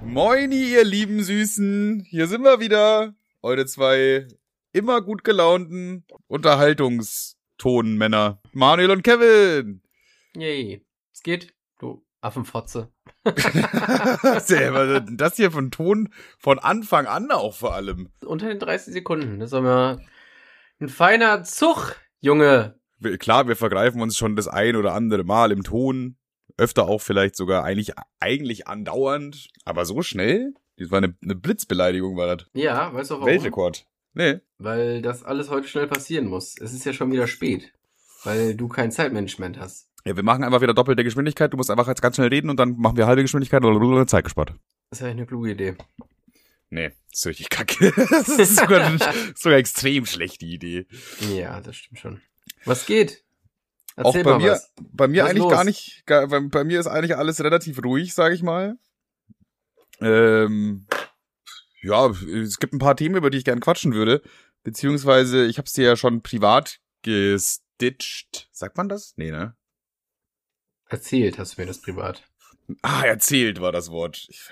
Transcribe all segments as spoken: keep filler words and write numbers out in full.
Moini, ihr lieben Süßen. Hier sind wir wieder. Eure zwei immer gut gelaunten Unterhaltungstonmänner. Manuel und Kevin. Yay. Es geht, du Affenfotze. Das hier von Ton von Anfang an auch vor allem. Unter den dreißig Sekunden. Das ist aber ein feiner Zug, Junge. Klar, wir vergreifen uns schon das ein oder andere Mal im Ton. Öfter auch vielleicht sogar eigentlich, eigentlich andauernd. Aber so schnell? Das war eine, eine Blitzbeleidigung, war das. Ja, weißt du warum? Weltrekord. Nee. Weil das alles heute schnell passieren muss. Es ist ja schon wieder spät. Weil du kein Zeitmanagement hast. Ja, wir machen einfach wieder doppelte Geschwindigkeit. Du musst einfach jetzt ganz schnell reden und dann machen wir halbe Geschwindigkeit oder Zeit gespart. Das ist ja eine kluge Idee. Nee, das ist richtig kacke. Das ist sogar, sogar extrem schlechte Idee. Ja, das stimmt schon. Was geht? Erzähl Auch bei mal mir, was. bei mir Was eigentlich los? gar nicht, gar, bei, bei mir ist eigentlich alles relativ ruhig, sag ich mal. Ähm, ja, es gibt ein paar Themen, über die ich gern quatschen würde. Beziehungsweise, ich hab's dir ja schon privat gestitcht. Sagt man das? Nee, ne? Erzählt hast du mir das privat. Ah, erzählt war das Wort. Ich,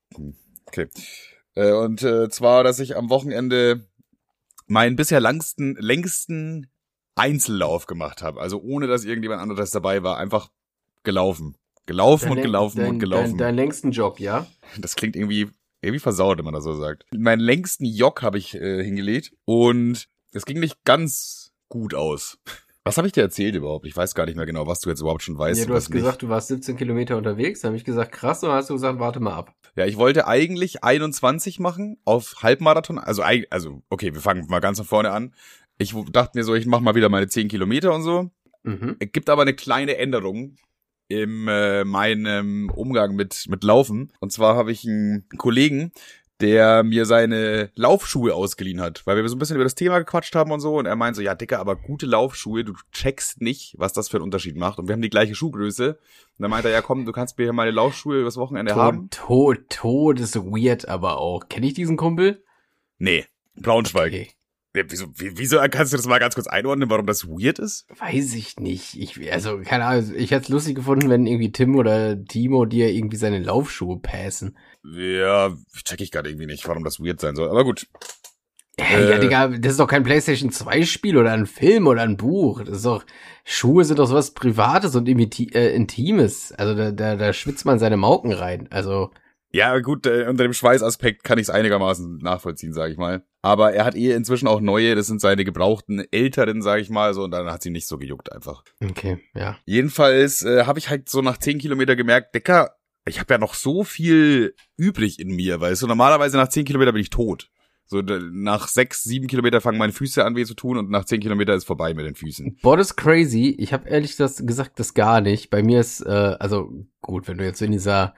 okay. Äh, und äh, zwar, dass ich am Wochenende meinen bisher langsten, längsten Einzellauf gemacht habe. Also ohne, dass irgendjemand anderes dabei war. Einfach gelaufen. Gelaufen Dein und läng- gelaufen dein, und gelaufen. Dein, deinen längsten Jog, ja? Das klingt irgendwie, irgendwie versaut, wenn man das so sagt. Meinen längsten Jog habe ich äh, hingelegt und es ging nicht ganz gut aus. Was habe ich dir erzählt überhaupt? Ich weiß gar nicht mehr genau, was du jetzt überhaupt schon weißt. Ja, du und was hast gesagt, du warst siebzehn Kilometer unterwegs. Da habe ich gesagt, krass. Und dann hast du gesagt, warte mal ab. Ja, ich wollte eigentlich einundzwanzig machen auf Halbmarathon. Also, eig- also okay, wir fangen mal ganz von vorne an. Ich w- dachte mir so, ich mache mal wieder meine zehn Kilometer und so. Mhm. Es gibt aber eine kleine Änderung in äh, meinem Umgang mit mit Laufen. Und zwar habe ich einen Kollegen, der mir seine Laufschuhe ausgeliehen hat, weil wir so ein bisschen über das Thema gequatscht haben und so. Und er meint so, ja, Dicker, aber gute Laufschuhe, du checkst nicht, was das für einen Unterschied macht. Und wir haben die gleiche Schuhgröße. Und dann meint er, ja komm, du kannst mir hier meine Laufschuhe übers Wochenende haben. Tod, Tod ist weird, aber auch. Kenn ich diesen Kumpel? Nee, Braunschweig. Okay. Ja, wieso, wie- wieso kannst du das mal ganz kurz einordnen, warum das weird ist? Weiß ich nicht. Ich, also, keine Ahnung. Ich hätte es lustig gefunden, wenn irgendwie Tim oder Timo dir irgendwie seine Laufschuhe passen. Ja, check ich gerade irgendwie nicht, warum das weird sein soll. Aber gut. Ja, Äh. ja, Digga, das ist doch kein PlayStation zwei Spiel oder ein Film oder ein Buch. Das ist doch, Schuhe sind doch sowas Privates und Imiti- äh, Intimes. Also, da, da, da schwitzt man seine Mauken rein. Also, Ja, gut, äh, unter dem Schweißaspekt kann ich es einigermaßen nachvollziehen, sage ich mal. Aber er hat eh inzwischen auch neue, das sind seine gebrauchten älteren, sage ich mal, so, und dann hat sie nicht so gejuckt einfach. okay, ja. Jedenfalls äh, habe ich halt so nach zehn Kilometer gemerkt, Dicker, ich habe ja noch so viel übrig in mir, weißt du, normalerweise nach zehn Kilometer bin ich tot. So, d- nach sechs, sieben Kilometer fangen meine Füße an weh zu tun und nach zehn Kilometer ist vorbei mit den Füßen. Boah, das ist crazy. Ich habe ehrlich das gesagt, das gar nicht. Bei mir ist, äh, also gut, wenn du jetzt in dieser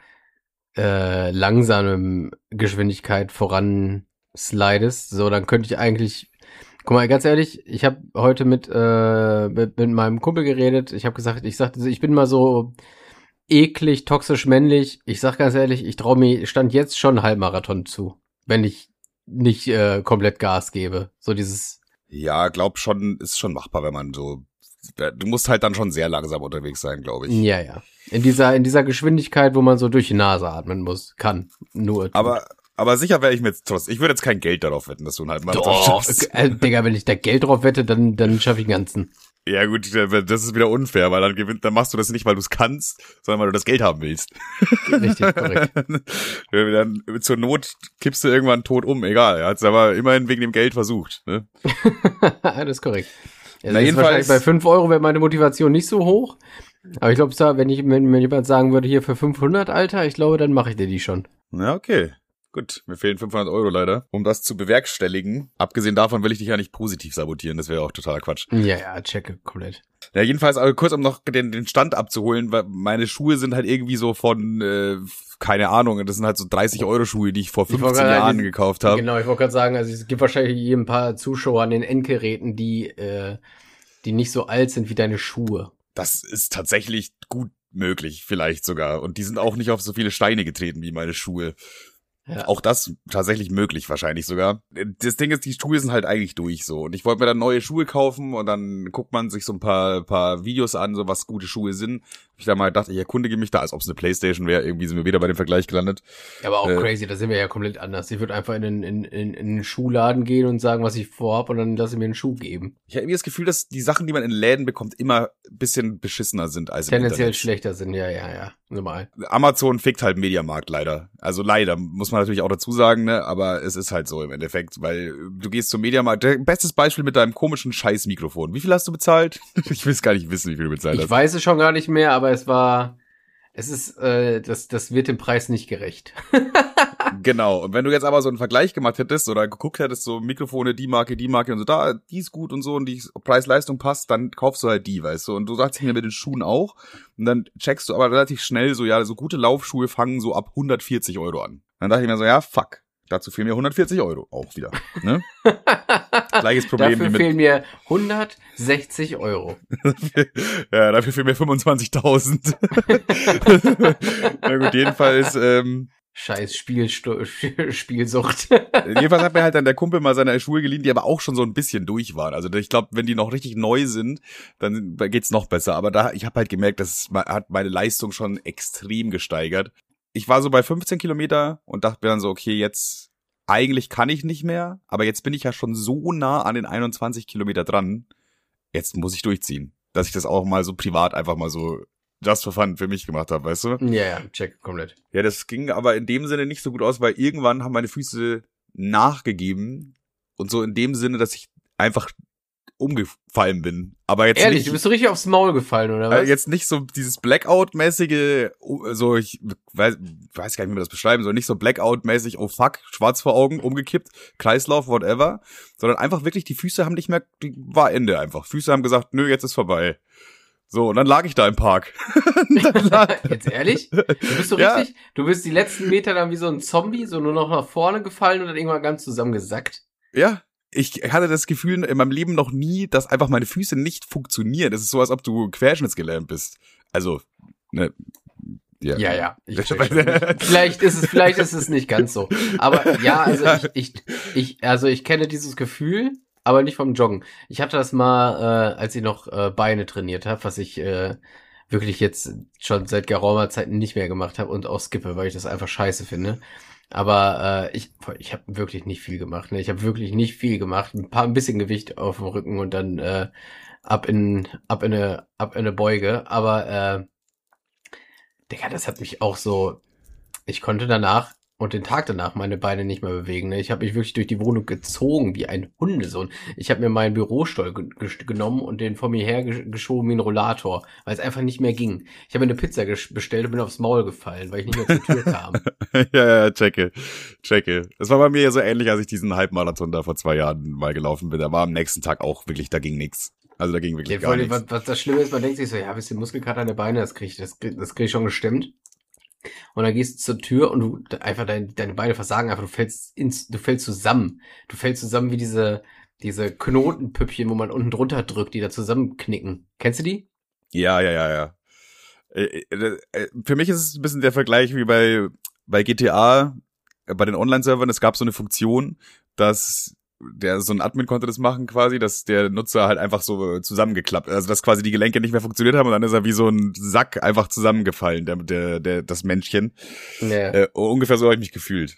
äh, langsamen Geschwindigkeit voran slidest, so, dann könnte ich eigentlich, guck mal, ganz ehrlich, ich habe heute mit, äh, mit mit meinem Kumpel geredet. Ich habe gesagt, ich sagte, ich bin mal so eklig, toxisch männlich. Ich sag ganz ehrlich, ich traue mir stand jetzt schon einen Halbmarathon zu, wenn ich nicht äh, komplett Gas gebe. So dieses Ja, glaub schon, ist schon machbar, wenn man so, du musst halt dann schon sehr langsam unterwegs sein, glaube ich. Ja, ja. In dieser, in dieser Geschwindigkeit, wo man so durch die Nase atmen muss, kann. Nur. tut. Aber, aber sicher wäre ich mir jetzt trotzdem, ich würde jetzt kein Geld darauf wetten, dass du einen Halbmarathon Doch, schaffst. äh, Digga, wenn ich da Geld drauf wette, dann, dann schaffe ich den ganzen. Ja gut, das ist wieder unfair, weil dann gewinnt, dann machst du das nicht, weil du es kannst, sondern weil du das Geld haben willst. Richtig, korrekt. Dann zur Not kippst du irgendwann tot um, egal. Er hat es aber immerhin wegen dem Geld versucht. Ne? Das ist korrekt. Also Na, ist jedenfalls- wahrscheinlich bei fünf Euro wäre meine Motivation nicht so hoch. Aber ich glaube, wenn ich, wenn mir jemand sagen würde, hier für fünfhundert, Alter, ich glaube, dann mache ich dir die schon. Na okay. Gut, mir fehlen fünfhundert Euro leider, um das zu bewerkstelligen. Abgesehen davon will ich dich ja nicht positiv sabotieren, das wäre auch totaler Quatsch. Ja, ja, checke, komplett. Ja, jedenfalls, aber kurz, um noch den, den Stand abzuholen, weil meine Schuhe sind halt irgendwie so von, äh, keine Ahnung, das sind halt so dreißig Euro Schuhe, die ich vor Ich wollte fünfzehn gerade Jahren sagen, gekauft habe. Genau, ich wollte gerade sagen, also es gibt wahrscheinlich hier ein paar Zuschauer an den Endgeräten, die, äh, die nicht so alt sind wie deine Schuhe. Das ist tatsächlich gut möglich, vielleicht sogar. Und die sind auch nicht auf so viele Steine getreten wie meine Schuhe. Ja. Auch das tatsächlich möglich, wahrscheinlich sogar. Das Ding ist, die Schuhe sind halt eigentlich durch so. Und ich wollte mir dann neue Schuhe kaufen und dann guckt man sich so ein paar paar Videos an, so was gute Schuhe sind. Ich da mal gedacht, ich erkundige mich da, als ob es eine Playstation wäre. Irgendwie sind wir wieder bei dem Vergleich gelandet. Ja, aber auch äh, crazy, da sind wir ja komplett anders. Ich würde einfach in den, in, in, in den Schuhladen gehen und sagen, was ich vorhab und dann lasse ich mir einen Schuh geben. Ich habe irgendwie das Gefühl, dass die Sachen, die man in Läden bekommt, immer ein bisschen beschissener sind als im Tendenziell Internet. schlechter sind, ja, ja, ja. Normal. Amazon fickt halt Mediamarkt leider. Also leider, muss man natürlich auch dazu sagen, ne? Aber es ist halt so im Endeffekt, weil du gehst zum Mediamarkt. Bestes Beispiel mit deinem komischen Scheiß-Mikrofon. Wie viel hast du bezahlt? Ich will es gar nicht wissen, wie viel du bezahlt hast. Ich weiß es schon gar nicht mehr, aber es war, es ist, äh, das, das wird dem Preis nicht gerecht. Genau. Und wenn du jetzt aber so einen Vergleich gemacht hättest oder geguckt hättest, so Mikrofone, die Marke, die Marke und so, da, die ist gut und so und die Preis-Leistung passt, dann kaufst du halt die, weißt du. Und du sagst mir mit den Schuhen auch. Und dann checkst du aber relativ schnell so, ja, so gute Laufschuhe fangen so ab hundertvierzig Euro an. Dann dachte ich mir so, ja, fuck. Dazu fehlen mir hundertvierzig Euro auch wieder. Ne? Gleiches Problem dafür wie mit. fehlen mir hundertsechzig Euro. Ja, dafür fehlen mir fünfundzwanzigtausend. Na gut, jedenfalls, ähm, Scheiß Spielsto- Spielsucht. jedenfalls hat mir halt dann der Kumpel mal seine Schuhe geliehen, die aber auch schon so ein bisschen durch waren. Also ich glaube, wenn die noch richtig neu sind, dann geht's noch besser. Aber da, ich habe halt gemerkt, das hat meine Leistung schon extrem gesteigert. Ich war so bei fünfzehn Kilometer und dachte mir dann so, okay, jetzt eigentlich kann ich nicht mehr, aber jetzt bin ich ja schon so nah an den einundzwanzig Kilometer dran. Jetzt muss ich durchziehen, dass ich das auch mal so privat einfach mal so just for fun für mich gemacht habe, weißt du? Ja, ja, check, komplett. Ja, das ging aber in dem Sinne nicht so gut aus, weil irgendwann haben meine Füße nachgegeben und so in dem Sinne, dass ich einfach umgefallen bin. Aber jetzt Ehrlich, nicht, du bist so richtig aufs Maul gefallen, oder was? äh, jetzt nicht so dieses Blackout-mäßige, so ich weiß, weiß gar nicht, wie man das beschreiben soll, nicht so Blackout-mäßig, oh fuck, schwarz vor Augen, umgekippt, Kreislauf, whatever, sondern einfach wirklich, die Füße haben nicht mehr, die war Ende einfach. Füße haben gesagt, nö, jetzt ist vorbei. So, und dann lag ich da im Park. Jetzt ehrlich? Du bist so Ja. richtig, du bist die letzten Meter dann wie so ein Zombie, so nur noch nach vorne gefallen und dann irgendwann ganz zusammengesackt. Ja, ich hatte das Gefühl in meinem Leben noch nie, dass einfach meine Füße nicht funktionieren. Es ist so, als ob du querschnittsgelähmt bist. Also, ne, ja. Ja, ja. Ich check schon. vielleicht ist es, vielleicht ist es nicht ganz so. Aber ja, also Ja. ich, ich, ich, also ich kenne dieses Gefühl, aber nicht vom Joggen. Ich hatte das mal, äh, als ich noch äh, Beine trainiert habe, was ich äh, wirklich jetzt schon seit geraumer Zeit nicht mehr gemacht habe und auch skippe, weil ich das einfach scheiße finde. Aber äh, ich ich habe wirklich nicht viel gemacht. Ne? Ich habe wirklich nicht viel gemacht. Ein paar ein bisschen Gewicht auf dem Rücken und dann äh, ab in ab in eine ab in eine Beuge. Aber äh, Digga, das hat mich auch so. Ich konnte danach und den Tag danach meine Beine nicht mehr bewegen. Ne? Ich habe mich wirklich durch die Wohnung gezogen wie ein Hundesohn. Ich habe mir meinen Bürostuhl ge ge genommen und den vor mir her ge geschoben wie ein Rollator, weil es einfach nicht mehr ging. Ich habe mir eine Pizza bestellt und bin aufs Maul gefallen, weil ich nicht mehr zur Tür kam. Ja, ja, checke, checke. Das war bei mir ja so ähnlich, als ich diesen Halbmarathon da vor zwei Jahren mal gelaufen bin. Da war am nächsten Tag auch wirklich, da ging nix. Also da ging wirklich Ja, gar vor allem, nichts. was, was das Schlimme ist, man denkt sich so, ja, ein bisschen Muskelkater an der Beine, das krieg ich, das, krieg- das krieg ich schon gestemmt. Und dann gehst du zur Tür und du einfach dein, deine Beine versagen einfach, du fällst ins, du fällst zusammen. Du fällst zusammen wie diese, diese Knotenpüppchen, wo man unten drunter drückt, die da zusammenknicken. Kennst du die? Ja, ja, ja, ja. Äh, äh, äh, Für mich ist es ein bisschen der Vergleich wie bei, bei G T A, äh, bei den Online-Servern. Es gab so eine Funktion, dass der, so ein Admin konnte das machen quasi, dass der Nutzer halt einfach so zusammengeklappt, also dass quasi die Gelenke nicht mehr funktioniert haben und dann ist er wie so ein Sack einfach zusammengefallen, der, der, der, das Männchen. Ja. Äh, ungefähr so habe ich mich gefühlt.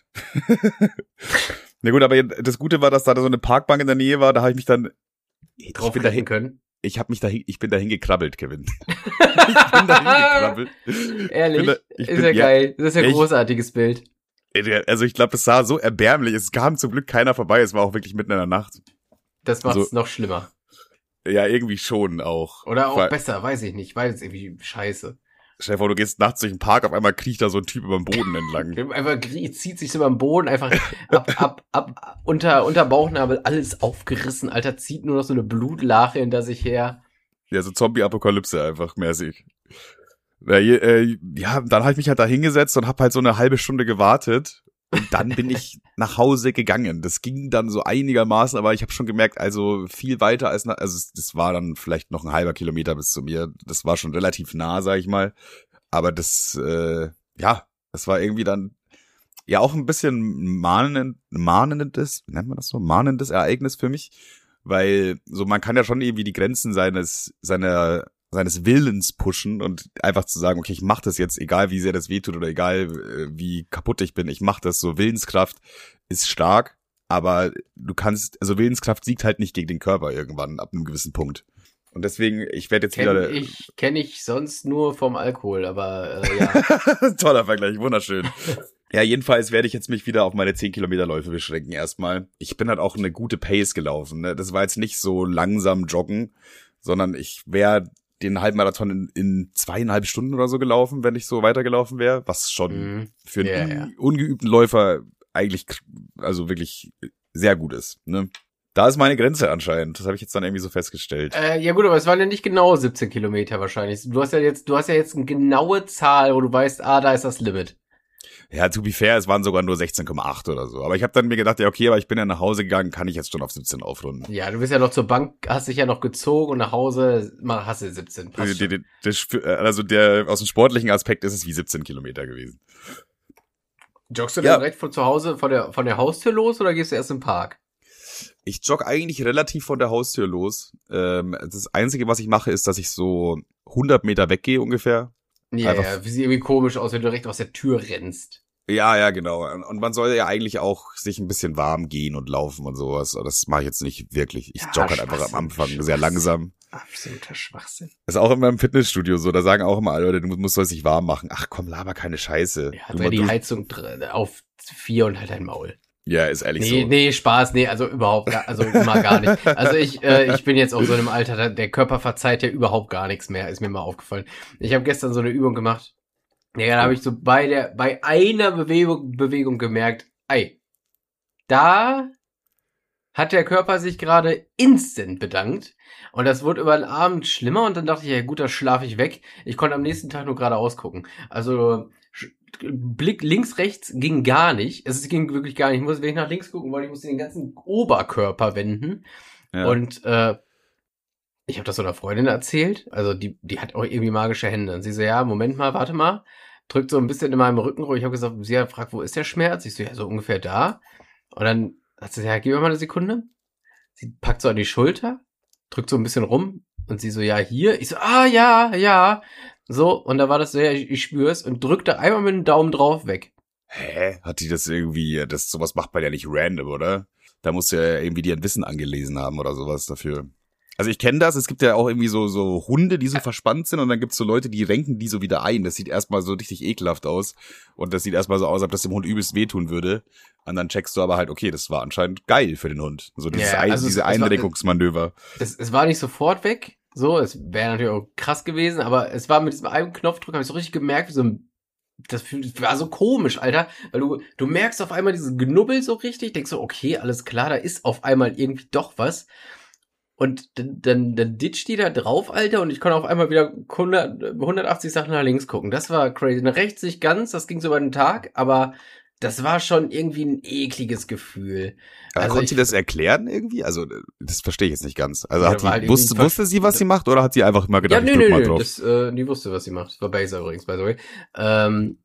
Na gut, aber das Gute war, dass da so eine Parkbank in der Nähe war, da habe ich mich dann, ich Drauf bin da klicken können. ich habe mich dahin, ich bin dahin gekrabbelt, Kevin. ich bin dahin gekrabbelt. Ehrlich? bin da- ich ist bin- ja, ja, geil. Das ist ja ein ich- großartiges Bild. Also ich glaube, das sah so erbärmlich. Es kam zum Glück keiner vorbei. Es war auch wirklich mitten in der Nacht. Das macht es Also- noch schlimmer. Ja, irgendwie schon auch. Oder auch Weil- besser, weiß ich nicht. Weil es irgendwie scheiße. Stell dir vor, du gehst nachts durch den Park, auf einmal kriecht da so ein Typ über den Boden entlang. Einfach grie- zieht sich so über den Boden, einfach ab, ab, ab, unter, unter Bauchnabel, alles aufgerissen, Alter, zieht nur noch so eine Blutlache hinter sich her. Ja, so Zombie-Apokalypse einfach mäßig. Ja, je- äh, ja, dann habe ich mich halt da hingesetzt und hab halt so eine halbe Stunde gewartet. Und dann bin ich nach Hause gegangen. Das ging dann so einigermaßen, aber ich habe schon gemerkt, also viel weiter als, nach, also es- das war dann vielleicht noch ein halber Kilometer bis zu mir. Das war schon relativ nah, sag ich mal. Aber das, äh, ja, das war irgendwie dann, ja auch ein bisschen mahnend, mahnendes, nennt man das so, mahnendes Ereignis für mich, weil so man kann ja schon irgendwie die Grenzen seines seiner seines Willens pushen und einfach zu sagen, okay, ich mach das jetzt, egal wie sehr das wehtut oder egal wie kaputt ich bin, ich mach das so. Willenskraft ist stark, aber du kannst, also Willenskraft siegt halt nicht gegen den Körper irgendwann ab einem gewissen Punkt. Und deswegen, ich werde jetzt kenn wieder... Ich kenne ich sonst nur vom Alkohol, aber äh, ja. Toller Vergleich, wunderschön. Ja, jedenfalls werde ich jetzt mich wieder auf meine zehn Kilometer Läufe beschränken erstmal. Ich bin halt auch eine gute Pace gelaufen. Ne? Das war jetzt nicht so langsam joggen, sondern ich wäre den Halbmarathon in, in zweieinhalb Stunden oder so gelaufen, wenn ich so weitergelaufen wäre, was schon mhm. für einen ja, un- ja. ungeübten Läufer eigentlich, also wirklich sehr gut ist. Ne? Da ist meine Grenze anscheinend. Das habe ich jetzt dann irgendwie so festgestellt. Äh, ja gut, aber es waren ja nicht genau siebzehn Kilometer wahrscheinlich. Du hast ja jetzt, du hast ja jetzt eine genaue Zahl, wo du weißt, ah, da ist das Limit. Ja, to be fair, es waren sogar nur sechzehn Komma acht oder so. Aber ich habe dann mir gedacht, ja okay, aber ich bin ja nach Hause gegangen, kann ich jetzt schon auf siebzehn aufrunden. Ja, du bist ja noch zur Bank, hast dich ja noch gezogen und nach Hause mal hast du siebzehn. Passt Die, die, die, also der aus dem sportlichen Aspekt ist es wie siebzehn Kilometer gewesen. Joggst du ja. dann direkt von zu Hause, von der von der Haustür los oder gehst du erst im Park? Ich jogge eigentlich relativ von der Haustür los. Ähm, das Einzige, was ich mache, ist, dass ich so hundert Meter weggehe ungefähr. Ja, Einfach ja, sieht irgendwie komisch aus, wenn du direkt aus der Tür rennst. Ja, ja, genau. Und man soll ja eigentlich auch sich ein bisschen warm gehen und laufen und sowas. Das mache ich jetzt nicht wirklich. Ich ja, jogge halt einfach am Anfang sehr langsam. Absoluter Schwachsinn. Das ist auch immer im Fitnessstudio so. Da sagen auch immer alle, du musst soll dich warm machen. Ach komm, laber keine Scheiße. Ja, du, die Heizung auf vier und halt dein Maul. Ja, ist ehrlich nee, so. Nee, Spaß, nee, also überhaupt, also immer gar nicht. Also ich, äh, ich bin jetzt auch so in einem Alter, der Körper verzeiht ja überhaupt gar nichts mehr, ist mir mal aufgefallen. Ich habe gestern so eine Übung gemacht. Ja, da habe ich so bei der, bei einer Bewegung, Bewegung gemerkt, ey, da hat der Körper sich gerade instant bedankt. Und das wurde über den Abend schlimmer und dann dachte ich, ja gut, da schlafe ich weg. Ich konnte am nächsten Tag nur geradeaus gucken. Also Blick links, rechts ging gar nicht. Es ging wirklich gar nicht. Ich musste, wenn ich nach links gucken wollte, ich musste den ganzen Oberkörper wenden. Ja. Und äh, ich habe das so einer Freundin erzählt. Also die die hat auch irgendwie magische Hände. Und sie so, ja, Moment mal, warte mal. Drückt so ein bisschen in meinem Rücken rum. Ich habe gesagt, sie hat gefragt, wo ist der Schmerz? Ich so, ja, so ungefähr da. Und dann hat sie gesagt, ja, gib mir mal eine Sekunde. Sie packt so an die Schulter, drückt so ein bisschen rum. Und sie so, ja, hier. Ich so, ah, ja, ja. So, und da war das so, ja, ich, ich spür's und drückte einmal mit dem Daumen drauf weg. Hä? Hat die das irgendwie, das sowas macht man ja nicht random, oder? Da musst du ja irgendwie dir ein Wissen angelesen haben oder sowas dafür. Also ich kenne das, es gibt ja auch irgendwie so so Hunde, die so verspannt sind und dann gibt's so Leute, die renken die so wieder ein. Das sieht erstmal so richtig ekelhaft aus und das sieht erstmal so aus, als ob das dem Hund übelst wehtun würde. Und dann checkst du aber halt, okay, das war anscheinend geil für den Hund. So dieses ja, ein, also diese es, Einlenkungsmanöver. Es, es war nicht sofort weg, so, es wäre natürlich auch krass gewesen, aber es war mit diesem einen Knopfdruck, habe ich so richtig gemerkt, wie so ein Das war so komisch, Alter, weil du du merkst auf einmal dieses Genubbel so richtig, denkst so, okay, alles klar, da ist auf einmal irgendwie doch was. Und dann, dann, dann ditcht die da drauf, Alter, und ich konnte auf einmal wieder hundert, hundertachtzig Sachen nach links gucken. Das war crazy. Nach rechts nicht ganz, das ging so über den Tag, aber das war schon irgendwie ein ekliges Gefühl. Also konnte sie das erklären irgendwie? Also das verstehe ich jetzt nicht ganz. Also Ja, hat die, war halt wusste, irgendwie wusste sie, was sie macht, oder hat sie einfach immer gedacht, ja, nö, ich drück nö, mal nö, drauf? das, äh, die wusste, was sie macht. Das war Baser übrigens, by the way. Ähm,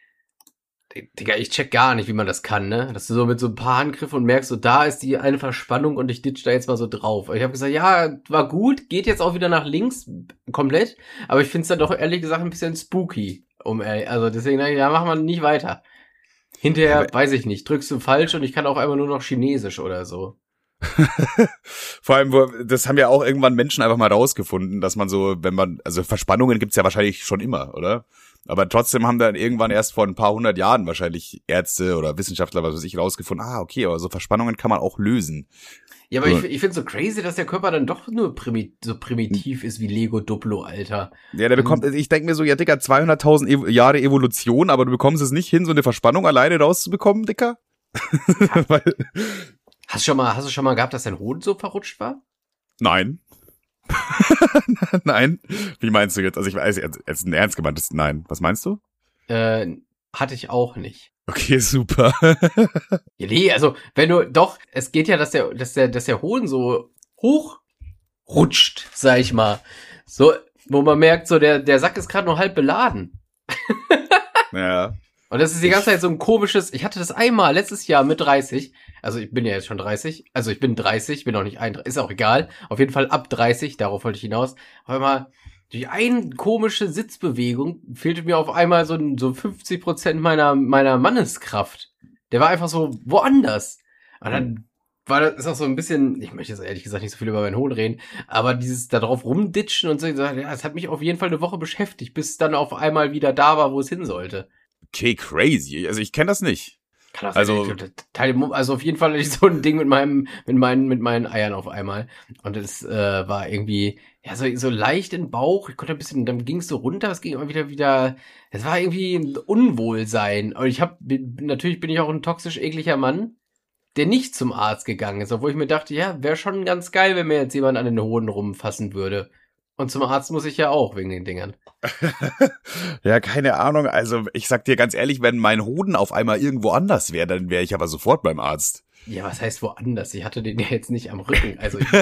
Digga, ich check gar nicht, wie man das kann, ne? Dass du so mit so ein paar Handgriffen und merkst, so da ist die eine Verspannung und ich ditch da jetzt mal so drauf. Ich habe gesagt, ja, war gut, geht jetzt auch wieder nach links komplett, aber ich find's dann doch ehrlich gesagt ein bisschen spooky. Um, also deswegen, ja, mach mal nicht weiter. Hinterher, aber weiß ich nicht, drückst du falsch und ich kann auch einfach nur noch Chinesisch oder so. Vor allem, das haben ja auch irgendwann Menschen einfach mal rausgefunden, dass man so, wenn man, also Verspannungen gibt's ja wahrscheinlich schon immer, oder? Aber trotzdem haben dann irgendwann erst vor ein paar hundert Jahren wahrscheinlich Ärzte oder Wissenschaftler, was weiß ich, rausgefunden, ah, okay, aber so Verspannungen kann man auch lösen. Ja, aber so. ich, ich find's so crazy, dass der Körper dann doch nur primi- so primitiv ist wie Lego Duplo, Alter. Ja, der bekommt, ich denke mir so, ja, Dicker, zweihunderttausend Ev- Jahre Evolution, aber du bekommst es nicht hin, so eine Verspannung alleine rauszubekommen, Dicker? Ja. Weil, hast du schon mal, hast du schon mal gehabt, dass dein Hoden so verrutscht war? Nein. Nein. Wie meinst du jetzt? Also ich weiß, jetzt, jetzt ein ernst gemeintes Nein. Was meinst du? Äh, hatte ich auch nicht. Okay, super. Ja, nee, also, wenn du, doch, es geht ja, dass der, dass der, dass der Hoden so hoch rutscht, sag ich mal. So, wo man merkt, so, der, der Sack ist gerade noch halb beladen. Ja. Und das ist die ganze Zeit so ein komisches, ich hatte das einmal letztes Jahr mit dreißig, also ich bin ja jetzt schon dreißig, also ich bin dreißig, bin auch nicht einunddreißig, ist auch egal, auf jeden Fall ab dreißig, darauf wollte ich hinaus. Auf einmal, durch eine komische Sitzbewegung fehlte mir auf einmal so, so fünfzig Prozent meiner, meiner Manneskraft. Der war einfach so woanders. Und dann war das ist auch so ein bisschen, ich möchte jetzt ehrlich gesagt nicht so viel über meinen Hohn reden, aber dieses da drauf rumditschen und so, ja, das hat mich auf jeden Fall eine Woche beschäftigt, bis es dann auf einmal wieder da war, wo es hin sollte. Okay, crazy. Also ich kenne das nicht. Kann auch Also- sein, ich glaub, also auf jeden Fall hatte ich so ein Ding mit meinem, mit meinen, mit meinen Eiern auf einmal. Und es äh, war irgendwie, ja, so, so leicht im Bauch. Ich konnte ein bisschen, dann ging es so runter, es ging immer wieder, wieder, es war irgendwie ein Unwohlsein. Und ich habe, natürlich bin ich auch ein toxisch ekliger Mann, der nicht zum Arzt gegangen ist, obwohl ich mir dachte, ja, wäre schon ganz geil, wenn mir jetzt jemand an den Hoden rumfassen würde. Und zum Arzt muss ich ja auch wegen den Dingern. Ja, keine Ahnung. Also ich sag dir ganz ehrlich, wenn mein Hoden auf einmal irgendwo anders wäre, dann wäre ich aber sofort beim Arzt. Ja, was heißt woanders? Ich hatte den ja jetzt nicht am Rücken. Also ich,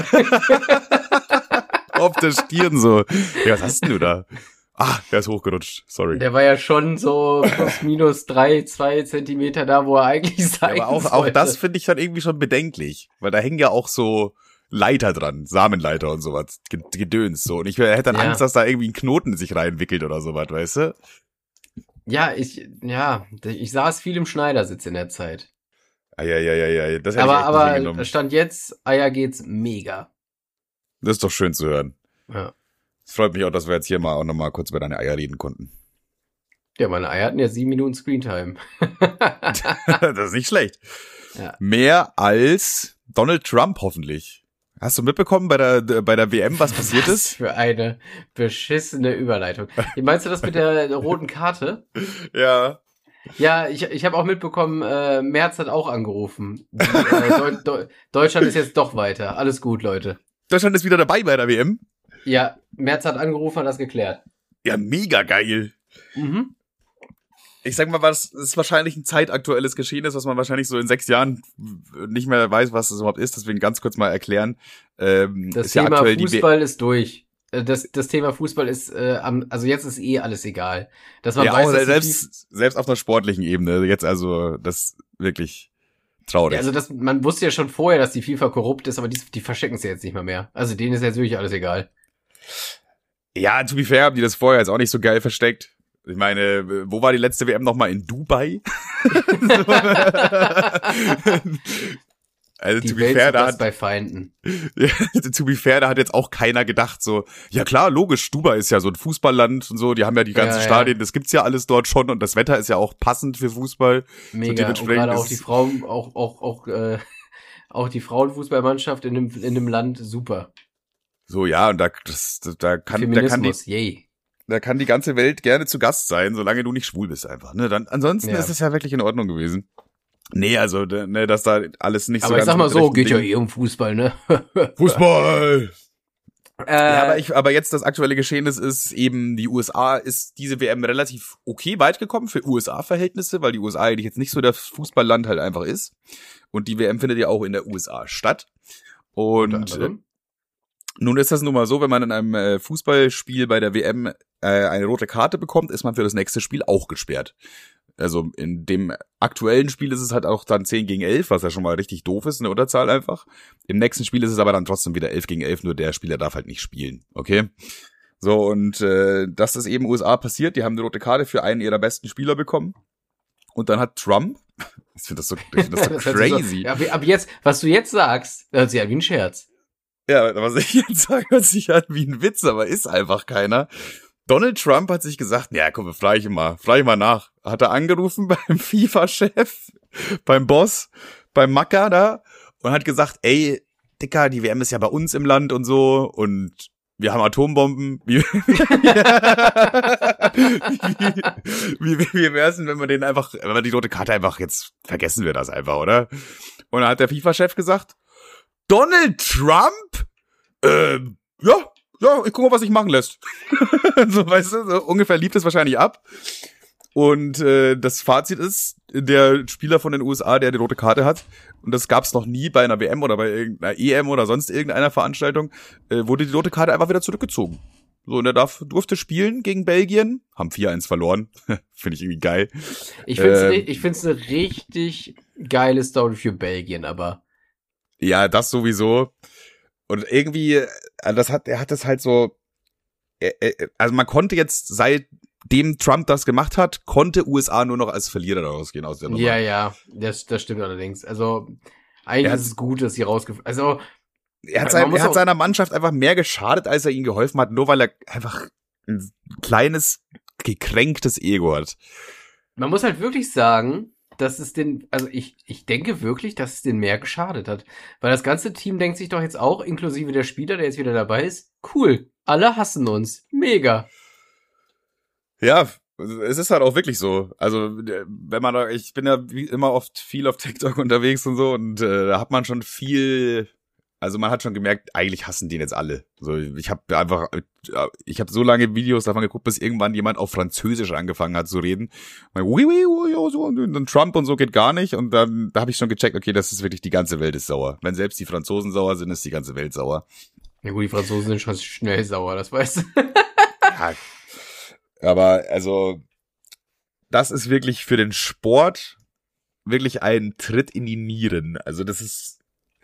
Auf der Stirn so. Ja, was hast denn du da? Ah, der ist hochgerutscht. Sorry. der war ja schon so plus minus drei, zwei Zentimeter da, wo er eigentlich sein Ja, aber auch, auch sollte. das finde ich dann irgendwie schon bedenklich. Weil da hängen ja auch so Leiter dran, Samenleiter und sowas, Ge- Gedöns so. Und ich hätte dann Ja. Angst, dass da irgendwie ein Knoten sich reinwickelt oder sowas, weißt du? Ja, ich, ja, ich saß viel im Schneidersitz in der Zeit. Eieieiei, das hätte Aber, ich echt nicht aber hingenommen. Stand jetzt, Eier geht's mega. Das ist doch schön zu hören. Ja. Es freut mich auch, dass wir jetzt hier mal auch nochmal kurz über deine Eier reden konnten. Ja, meine Eier hatten ja sieben Minuten Screentime. Das ist nicht schlecht. Ja. Mehr als Donald Trump hoffentlich. Hast du mitbekommen bei der bei der W M, was passiert Was ist? für eine beschissene Überleitung. Meinst du das mit der, der roten Karte? Ja. Ja, ich, ich habe auch mitbekommen, äh, Merz hat auch angerufen. Die, äh, Deu Deu Deutschland ist jetzt doch weiter. Alles gut, Leute. Deutschland ist wieder dabei bei der W M. Ja, Merz hat angerufen und das geklärt. Ja, mega geil. Mhm. Ich sag mal, was ist wahrscheinlich ein zeitaktuelles Geschehen ist, was man wahrscheinlich so in sechs Jahren nicht mehr weiß, was es überhaupt ist. Deswegen ganz kurz mal erklären. Ähm, Das ist ja Thema aktuell die W- Fußball ist durch. Äh, Das, das Thema Fußball ist, äh, am, also jetzt ist eh alles egal. Dass man ja, weiß, auch dass die selbst, selbst auf einer sportlichen Ebene. Jetzt also, das wirklich traurig. Ja, also das, man wusste ja schon vorher, dass die FIFA korrupt ist, aber die, die verschicken es ja jetzt nicht mal mehr. Also denen ist jetzt wirklich alles egal. Ja, to be fair, haben die das vorher jetzt auch nicht so geil versteckt. Ich meine, wo war die letzte W M nochmal? In Dubai? Also, Die to be Welt fair, ist da das hat, bei Feinden. ja, to be fair, da hat jetzt auch keiner gedacht so, ja klar, logisch, Dubai ist ja so ein Fußballland und so, die haben ja die ganzen Ja, ja. Stadien, das gibt's ja alles dort schon und das Wetter ist ja auch passend für Fußball. Mega. Und dementsprechend gerade auch ist- die Frauen, auch, auch, auch, äh, auch die Frauenfußballmannschaft in dem, in dem Land, super. So, ja, und da, das, da kann, da kann die, Feminismus, yay. da kann die ganze Welt gerne zu Gast sein, solange du nicht schwul bist einfach, ne? Dann, ansonsten Ja. ist es ja wirklich in Ordnung gewesen. Nee, also, ne, dass da alles nicht so Aber ich ganz sag mal mit so, rechten geht ja Dingen- eh um Fußball, ne? Fußball! äh, Ja, aber ich, aber jetzt das aktuelle Geschehen ist, ist eben, die U S A ist diese W M relativ okay weit gekommen für U S A-Verhältnisse, weil die U S A eigentlich jetzt nicht so das Fußballland halt einfach ist. Und die W M findet ja auch in der U S A statt. Und unter äh, anderem. nun ist das nun mal so, wenn man in einem äh, Fußballspiel bei der W M äh, eine rote Karte bekommt, ist man für das nächste Spiel auch gesperrt. Also in dem aktuellen Spiel ist es halt auch dann zehn gegen elf, was ja schon mal richtig doof ist, eine Unterzahl einfach. Im nächsten Spiel ist es aber dann trotzdem wieder elf gegen elf, nur der Spieler darf halt nicht spielen, okay? So, und äh, das ist eben U S A passiert, die haben eine rote Karte für einen ihrer besten Spieler bekommen. Und dann hat Trump, ich finde das so, ich find das so Das hört sich crazy. So, ja, ab jetzt, was du jetzt sagst, hört sich an wie ein Scherz. Ja, was ich jetzt sage, hört sich an wie ein Witz, aber ist einfach keiner. Donald Trump hat sich gesagt, ja komm, frage ich mal, frage ich mal nach. Hat er angerufen beim FIFA-Chef, beim Boss, beim Macker da und hat gesagt, ey, Dicker, die W M ist ja bei uns im Land und so und wir haben Atombomben. Wie, wie, wie, wie wär's denn, wenn wir den einfach, wenn wir die rote Karte einfach, jetzt vergessen wir das einfach, oder? Und dann hat der FIFA-Chef gesagt, Donald Trump? Ähm, ja, ja, ich guck mal, was sich machen lässt. So, weißt du, so ungefähr lief das wahrscheinlich ab. Und äh, das Fazit ist, der Spieler von den U S A, der die rote Karte hat, und das gab's noch nie bei einer W M oder bei irgendeiner E M oder sonst irgendeiner Veranstaltung, äh, wurde die rote Karte einfach wieder zurückgezogen. So, und er darf, durfte spielen gegen Belgien. Haben vier eins verloren. Finde ich irgendwie geil. Ich finde es Ähm, ich find's eine richtig geile Story für Belgien, aber Ja, das sowieso. Und irgendwie, also das hat, er hat das halt so, er, er, also man konnte jetzt, seitdem Trump das gemacht hat, konnte U S A nur noch als Verlierer daraus gehen aus der Nummer. ja, ja, das, das stimmt allerdings. Also, eigentlich Er hat- ist es gut, dass sie rausgefallen, also, Er hat, Man sein, muss er hat auch- seiner Mannschaft einfach mehr geschadet, als er ihnen geholfen hat, nur weil er einfach ein kleines, gekränktes Ego hat. man muss halt wirklich sagen, dass es den, also ich, ich denke wirklich, dass es den mehr geschadet hat. Weil das ganze Team denkt sich doch jetzt auch, inklusive der Spieler, der jetzt wieder dabei ist, cool, alle hassen uns, mega. Ja, es ist halt auch wirklich so. Also, wenn man da, ich bin ja wie immer oft viel auf TikTok unterwegs und so, und äh, da hat man schon viel, also man hat schon gemerkt, eigentlich hassen den jetzt alle. So, ich habe einfach, ich habe so lange Videos davon geguckt, bis irgendwann jemand auf Französisch angefangen hat zu reden. Und oui, oui, oui, ja, so, und dann Trump und so geht gar nicht. Und dann da habe ich schon gecheckt, okay, das ist wirklich, die ganze Welt ist sauer. Wenn selbst die Franzosen sauer sind, ist die ganze Welt sauer. Ja gut, die Franzosen sind schon schnell sauer, das weißt du. Ja, aber also, das ist wirklich für den Sport wirklich ein Tritt in die Nieren. Also das ist,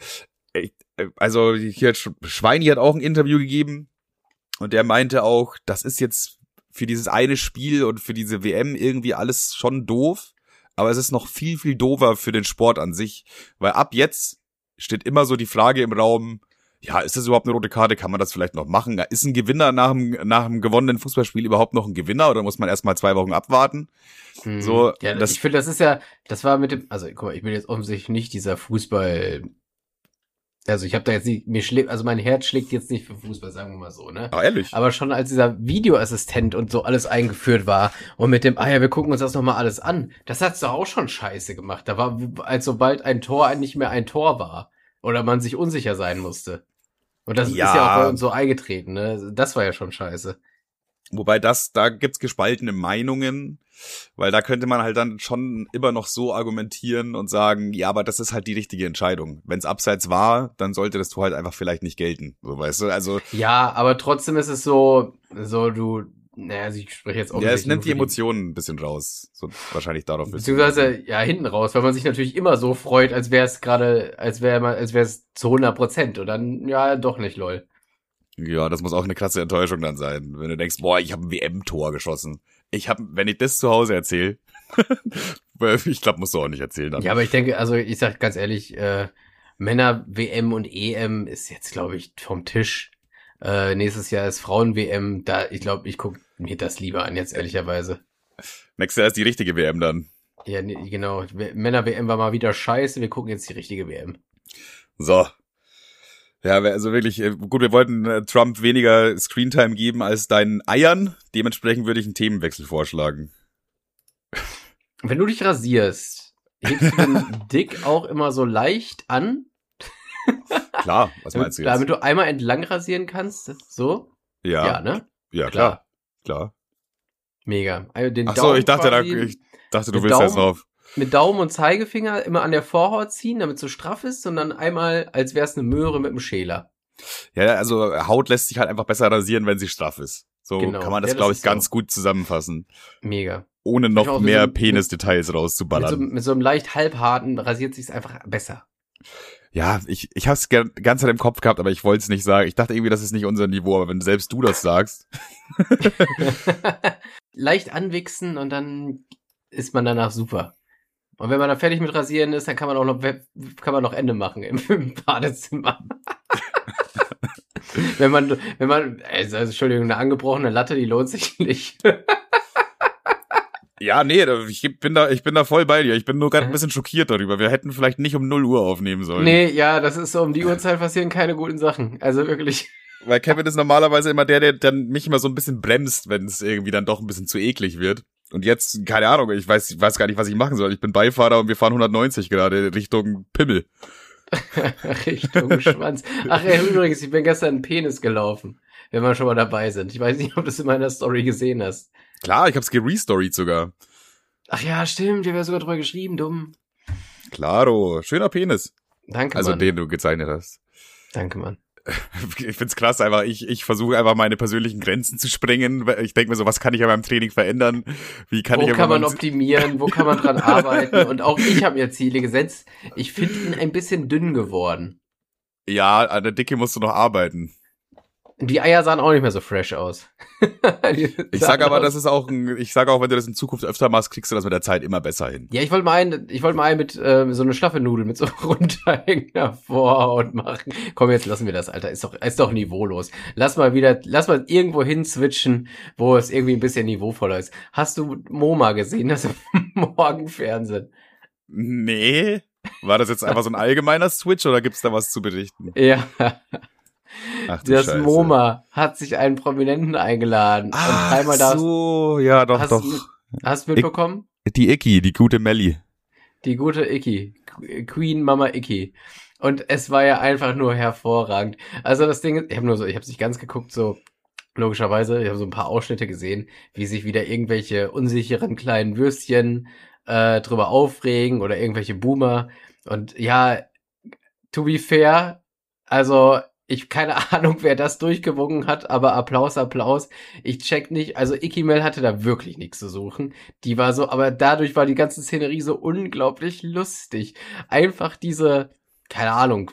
also hier Schweini hat auch ein Interview gegeben und der meinte auch, das ist jetzt für dieses eine Spiel und für diese W M irgendwie alles schon doof, aber es ist noch viel, viel doofer für den Sport an sich, weil ab jetzt steht immer so die Frage im Raum, ja, ist das überhaupt eine rote Karte? Kann man das vielleicht noch machen? Ist ein Gewinner nach dem, nach dem gewonnenen Fußballspiel überhaupt noch ein Gewinner oder muss man erstmal zwei Wochen abwarten? Hm. So, ja, das- ich finde, das ist ja, das war mit dem, also guck mal, ich bin jetzt offensichtlich nicht dieser Fußball, also ich habe da jetzt nicht, mir schlägt, also mein Herz schlägt jetzt nicht für Fußball, sagen wir mal so, ne? Ah, ehrlich? Aber schon als dieser Videoassistent und so alles eingeführt war und mit dem, ah ja, wir gucken uns das nochmal alles an, das hat's doch auch schon scheiße gemacht. Da war, als sobald ein Tor nicht mehr ein Tor war oder man sich unsicher sein musste. Und das Ja. ist ja auch bei uns so eingetreten, ne? Das war ja schon scheiße. Wobei das, da gibt's gespaltene Meinungen, weil da könnte man halt dann schon immer noch so argumentieren und sagen, ja, aber das ist halt die richtige Entscheidung. Wenn's abseits war, dann sollte das Tor halt einfach vielleicht nicht gelten. So, weißt du, also, Ja, aber trotzdem ist es so, so du, naja, also ich spreche jetzt auch ja, es nimmt die Emotionen ein bisschen raus. So, wahrscheinlich darauf willst du Beziehungsweise, ja, hinten raus, weil man sich natürlich immer so freut, als wäre es gerade, als wäre man, als wäre es zu hundert Prozent und dann, ja, doch nicht, lol. Ja, das muss auch eine krasse Enttäuschung dann sein, wenn du denkst, boah, ich habe ein W M-Tor geschossen. Ich habe, wenn ich das zu Hause erzähle, ich glaube, musst du auch nicht erzählen dann. Ja, aber ich denke, also ich sag ganz ehrlich, äh, Männer-W M und E M ist jetzt, glaube ich, vom Tisch. Äh, nächstes Jahr ist Frauen-W M, da, ich glaube, ich gucke mir das lieber an, jetzt ehrlicherweise. Nächstes Jahr ist die richtige W M dann. Ja, nee, genau. Männer-W M war mal wieder scheiße, wir gucken jetzt die richtige W M. So. Ja, also wirklich, äh, gut, wir wollten äh, Trump weniger Screentime geben als deinen Eiern. Dementsprechend würde ich einen Themenwechsel vorschlagen. Wenn du dich rasierst, hebst du den Dick auch immer so leicht an, Klar, was meinst du jetzt? damit du einmal entlang rasieren kannst? So? Ja, Ja, ne? ja, klar, klar. Mega. Also den Ach so, Daumen ich dachte, da, quasi ich dachte, du mit willst jetzt Daumen? drauf. mit Daumen und Zeigefinger immer an der Vorhaut ziehen, damit es so straff ist, und dann einmal, als wäre es eine Möhre mit einem Schäler. Ja, also Haut lässt sich halt einfach besser rasieren, wenn sie straff ist. So Genau. kann man das, Ja, das glaube ich, ist so. ganz gut zusammenfassen. Mega. Ohne Ich noch auch mit mehr so- mit- Penis-Details Mit so, rauszuballern. mit so einem leicht halbharten rasiert sich's einfach besser. Ja, ich, ich hab's die ganze Zeit im Kopf gehabt, aber ich wollte es nicht sagen. Ich dachte irgendwie, das ist nicht unser Niveau, aber wenn selbst du das sagst. Leicht anwichsen und dann ist man danach super. Und wenn man dann fertig mit Rasieren ist, dann kann man auch noch, kann man noch Ende machen im, im Badezimmer. wenn man, wenn man, also, Entschuldigung, eine angebrochene Latte, die lohnt sich nicht. Ja, nee, ich bin da, ich bin da voll bei dir. Ich bin nur gerade ein Mhm. bisschen schockiert darüber. Wir hätten vielleicht nicht um null Uhr aufnehmen sollen. Nee, ja, das ist so, um die Uhrzeit passieren keine guten Sachen. Also wirklich. Weil Kevin ist normalerweise immer der, der dann mich immer so ein bisschen bremst, wenn es irgendwie dann doch ein bisschen zu eklig wird. Und jetzt, keine Ahnung, ich weiß, ich weiß gar nicht, was ich machen soll. Ich bin Beifahrer und wir fahren hundertneunzig gerade Richtung Pimmel. Richtung Schwanz. Ach ja, übrigens, ich bin gestern einen Penis gelaufen, wenn wir schon mal dabei sind. Ich weiß nicht, ob du das in meiner Story gesehen hast. Klar, ich hab's gerestoried sogar. Ach ja, stimmt, wir haben sogar drüber geschrieben, dumm. Klaro, schöner Penis. Danke, Also Mann. den du gezeichnet hast. Danke, Mann. ich find's krass, einfach ich ich versuche einfach meine persönlichen Grenzen zu sprengen. Ich denke mir so, was kann ich an meinem Training verändern? Wie kann wo ich kann man mein optimieren? Wo kann man dran arbeiten? Und auch ich habe mir Ziele gesetzt. Ich finde ihn ein bisschen dünn geworden. Ja, an der Dicke musst du noch arbeiten. Die Eier sahen auch nicht mehr so fresh aus. Ich sag aber, das ist auch ein, ich sag auch, wenn du das in Zukunft öfter machst, kriegst du das mit der Zeit immer besser hin. Ja, ich wollte mal einen, ich wollte mal einen mit äh, so eine Schlaffe-Nudel mit so runterhängender Vorhaut machen. Komm, jetzt lassen wir das, Alter. Ist doch, ist doch niveaulos. Lass mal wieder, lass mal irgendwo hin switchen, wo es irgendwie ein bisschen niveauvoller ist. Hast du MoMA gesehen, das Morgenfernsehen? Nee. War das jetzt einfach so ein allgemeiner Switch oder gibt's da was zu berichten? Ja. Ach du Das Scheiße. MoMA hat sich einen Prominenten eingeladen. Ach und dreimal darfst, so, ja, doch, hast, doch. Mit, hast du mitbekommen? Die Icky, die gute Melli. Die gute Icky. Queen Mama Icky. Und es war ja einfach nur hervorragend. Also das Ding ist, ich habe nur so, ich habe nicht ganz geguckt, so logischerweise, ich habe so ein paar Ausschnitte gesehen, wie sich wieder irgendwelche unsicheren kleinen Würstchen äh, drüber aufregen oder irgendwelche Boomer. Und ja, to be fair, also ich keine Ahnung, wer das durchgewunken hat, aber Applaus, Applaus. Ich check nicht, also Icky Mel hatte da wirklich nichts zu suchen. Die war so, aber dadurch war die ganze Szenerie so unglaublich lustig. Einfach diese, keine Ahnung,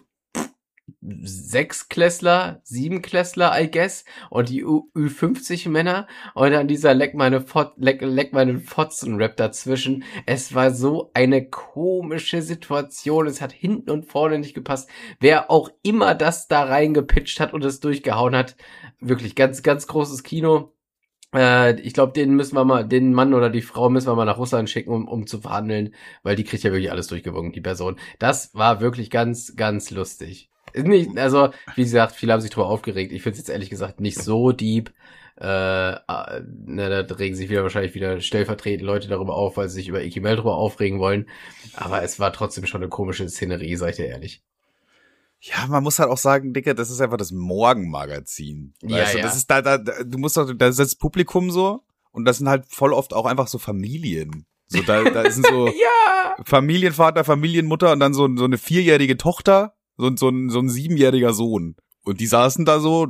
Sechsklässler, Siebenklässler, I guess, und die Ü fünfzig Männer und dann dieser Leck meine Fot Leck, Leck meinen Fotzen-Rap dazwischen. Es war so eine komische Situation. Es hat hinten und vorne nicht gepasst. Wer auch immer das da reingepitcht hat und es durchgehauen hat, wirklich ganz, ganz großes Kino. Äh, ich glaube, den müssen wir mal, den Mann oder die Frau müssen wir mal nach Russland schicken, um, um zu verhandeln, weil die kriegt ja wirklich alles durchgewunken, die Person. Das war wirklich ganz, ganz lustig. Nicht, also, wie gesagt, viele haben sich drüber aufgeregt. Ich finde es jetzt ehrlich gesagt nicht so deep. Äh, äh, ne, da regen sich wieder wahrscheinlich wieder stellvertretend Leute darüber auf, weil sie sich über Icky Mel drüber aufregen wollen. Aber es war trotzdem schon eine komische Szenerie, sag ich dir ehrlich. Ja, man muss halt auch sagen, Digga, das ist einfach das Morgenmagazin. Ja, weißt du? ja. Das ist da, da, du musst doch, da ist das Publikum so und das sind halt voll oft auch einfach so Familien. So, da, da sind so Ja! Familienvater, Familienmutter und dann so, so eine vierjährige Tochter. So, so, ein, so ein siebenjähriger Sohn. Und die saßen da so,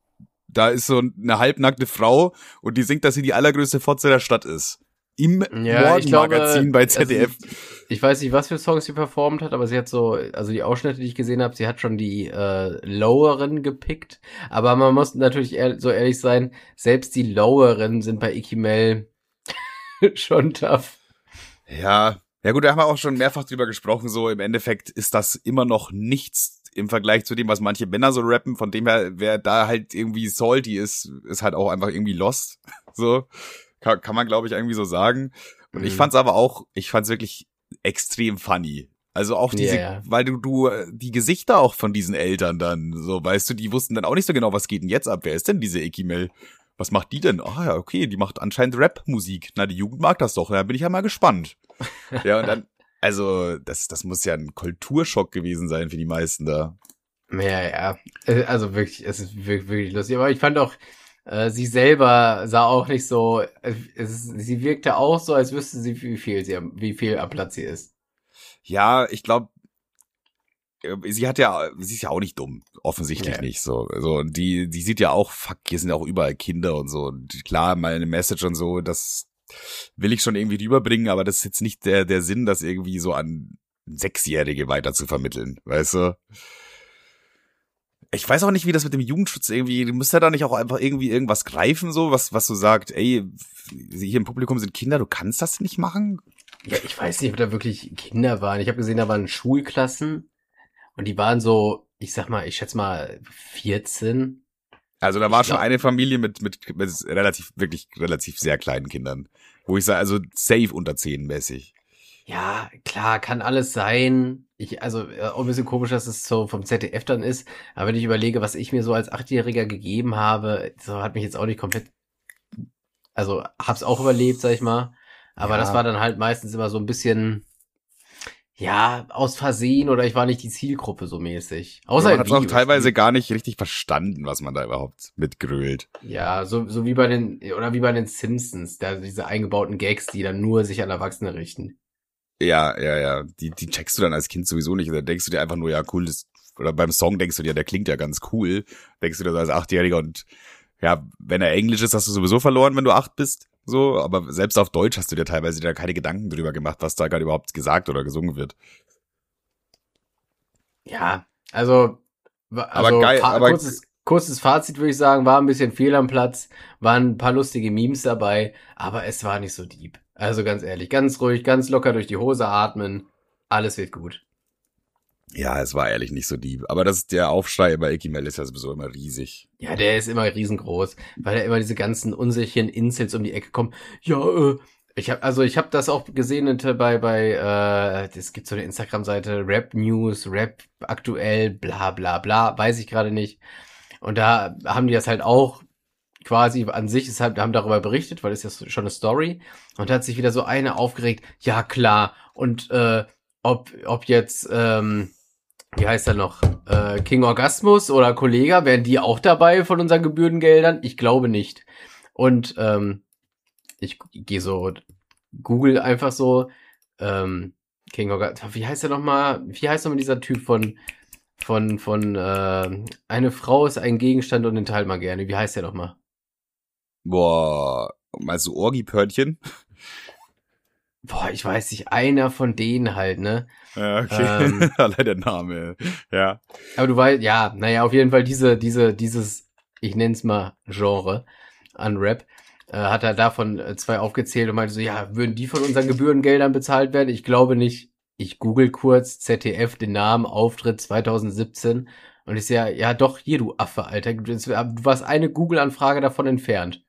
da ist so eine halbnackte Frau und die singt, dass sie die allergrößte Fotze der Stadt ist. Im Ja, ich Morgenmagazin glaube, bei Z D F. Also ich, ich weiß nicht, was für Songs sie performt hat, aber sie hat so, also die Ausschnitte, die ich gesehen habe, sie hat schon die äh, Loweren gepickt. Aber man muss natürlich ehr so ehrlich sein, selbst die Loweren sind bei Icky Mel schon tough. Ja, ja gut, da haben wir auch schon mehrfach drüber gesprochen, so im Endeffekt ist das immer noch nichts im Vergleich zu dem, was manche Männer so rappen, von dem her, wer da halt irgendwie salty ist, ist halt auch einfach irgendwie lost, so, kann, kann man glaube ich irgendwie so sagen. Und mhm. ich fand's aber auch, ich fand's wirklich extrem funny. Also auch diese, yeah, yeah. weil du, du, die Gesichter auch von diesen Eltern dann, so, weißt du, die wussten dann auch nicht so genau, was geht denn jetzt ab, wer ist denn diese Icky Mel? Was macht die denn? Ah ja, okay, die macht anscheinend Rap-Musik. Na, die Jugend mag das doch. Da bin ich ja mal gespannt. Ja, und dann, also, das, das muss ja ein Kulturschock gewesen sein für die meisten da. Ja, ja. Also wirklich, es ist wirklich, wirklich lustig. Aber ich fand auch, äh, sie selber sah auch nicht so, es, sie wirkte auch so, als wüsste sie, wie viel sie, wie viel am Platz sie ist. Ja, ich glaube, sie hat ja, sie ist ja auch nicht dumm, offensichtlich ja. nicht so. So, die, die sieht ja auch, fuck, hier sind ja auch überall Kinder und so. Und klar, meine Message und so, das will ich schon irgendwie rüberbringen, aber das ist jetzt nicht der, der Sinn, das irgendwie so an Sechsjährige weiter zu vermitteln, weißt du? Ich weiß auch nicht, wie das mit dem Jugendschutz irgendwie, du musst ja da nicht auch einfach irgendwie irgendwas greifen, so, was, was du sagst, ey, hier im Publikum sind Kinder, du kannst das nicht machen? Ja, ich weiß nicht, ob da wirklich Kinder waren. Ich habe gesehen, da waren Schulklassen. Und die waren so, ich sag mal, ich schätze mal vierzehn. Also da war ich schon glaub, eine Familie mit, mit mit relativ, wirklich relativ sehr kleinen Kindern. Wo ich sage, also safe unter zehn mäßig. Ja, klar, kann alles sein. Ich, also auch ein bisschen komisch, dass es so vom Z D F dann ist. Aber wenn ich überlege, was ich mir so als Achtjähriger gegeben habe, so hat mich jetzt auch nicht komplett, also hab's auch überlebt, sag ich mal. Aber ja. Das war dann halt meistens immer so ein bisschen, ja, aus Versehen oder ich war nicht die Zielgruppe so mäßig. Außer ja, man hat auch teilweise gar nicht richtig verstanden, was man da überhaupt mitgrölt. Ja, so so wie bei den oder wie bei den Simpsons, da diese eingebauten Gags, die dann nur sich an Erwachsene richten. Ja, ja, ja, die die checkst du dann als Kind sowieso nicht, oder denkst du dir einfach nur, ja, cool, das oder beim Song denkst du dir, der klingt ja ganz cool, denkst du dir so als Achtjähriger und ja, wenn er Englisch ist, hast du sowieso verloren, wenn du acht bist, so, aber selbst auf Deutsch hast du dir teilweise da keine Gedanken drüber gemacht, was da gerade überhaupt gesagt oder gesungen wird. Ja, also, also aber geil, fa- aber kurzes, kurzes Fazit würde ich sagen, war ein bisschen fehl am Platz, waren ein paar lustige Memes dabei, aber es war nicht so deep. Also ganz ehrlich, ganz ruhig, ganz locker durch die Hose atmen, alles wird gut. ja, es war ehrlich nicht so deep, aber das der Aufschrei bei Ikimel ist ja sowieso immer riesig. Ja, der ist immer riesengroß, weil da immer diese ganzen unsicheren Incels um die Ecke kommen. Ja, äh, ich habe also ich habe das auch gesehen unter- bei bei äh es gibt so eine Instagram-Seite Rap News, Rap aktuell, bla bla bla, weiß ich gerade nicht. Und da haben die das halt auch quasi an sich ist halt, haben darüber berichtet, weil es ist ja schon eine Story. Und da hat sich wieder so eine aufgeregt. Ja klar. Und äh, ob ob jetzt ähm, wie heißt er noch? Äh, King Orgasmus oder Kollega, wären die auch dabei von unseren Gebührengeldern? Ich glaube nicht. Und ähm, ich gehe so, Google einfach so, ähm, King Orgasmus, wie heißt er nochmal? Wie heißt nochmal dieser Typ von, von, von, äh, eine Frau ist ein Gegenstand und den teilt man gerne. Wie heißt der nochmal? Boah, meinst du Orgi-Pörtchen? Boah, ich weiß nicht, einer von denen halt, ne? Ja, okay. Ähm, Allein der Name, ja. Aber du weißt, ja, naja, auf jeden Fall diese, diese, dieses, ich nenn's mal Genre an Rap, äh, hat er davon äh, zwei aufgezählt und meinte so, ja, würden die von unseren Gebührengeldern bezahlt werden? Ich glaube nicht. Ich google kurz Z D F den Namen, Auftritt zwanzig siebzehn und ich sehe, ja doch, hier, du Affe, Alter, du du warst eine Google-Anfrage davon entfernt.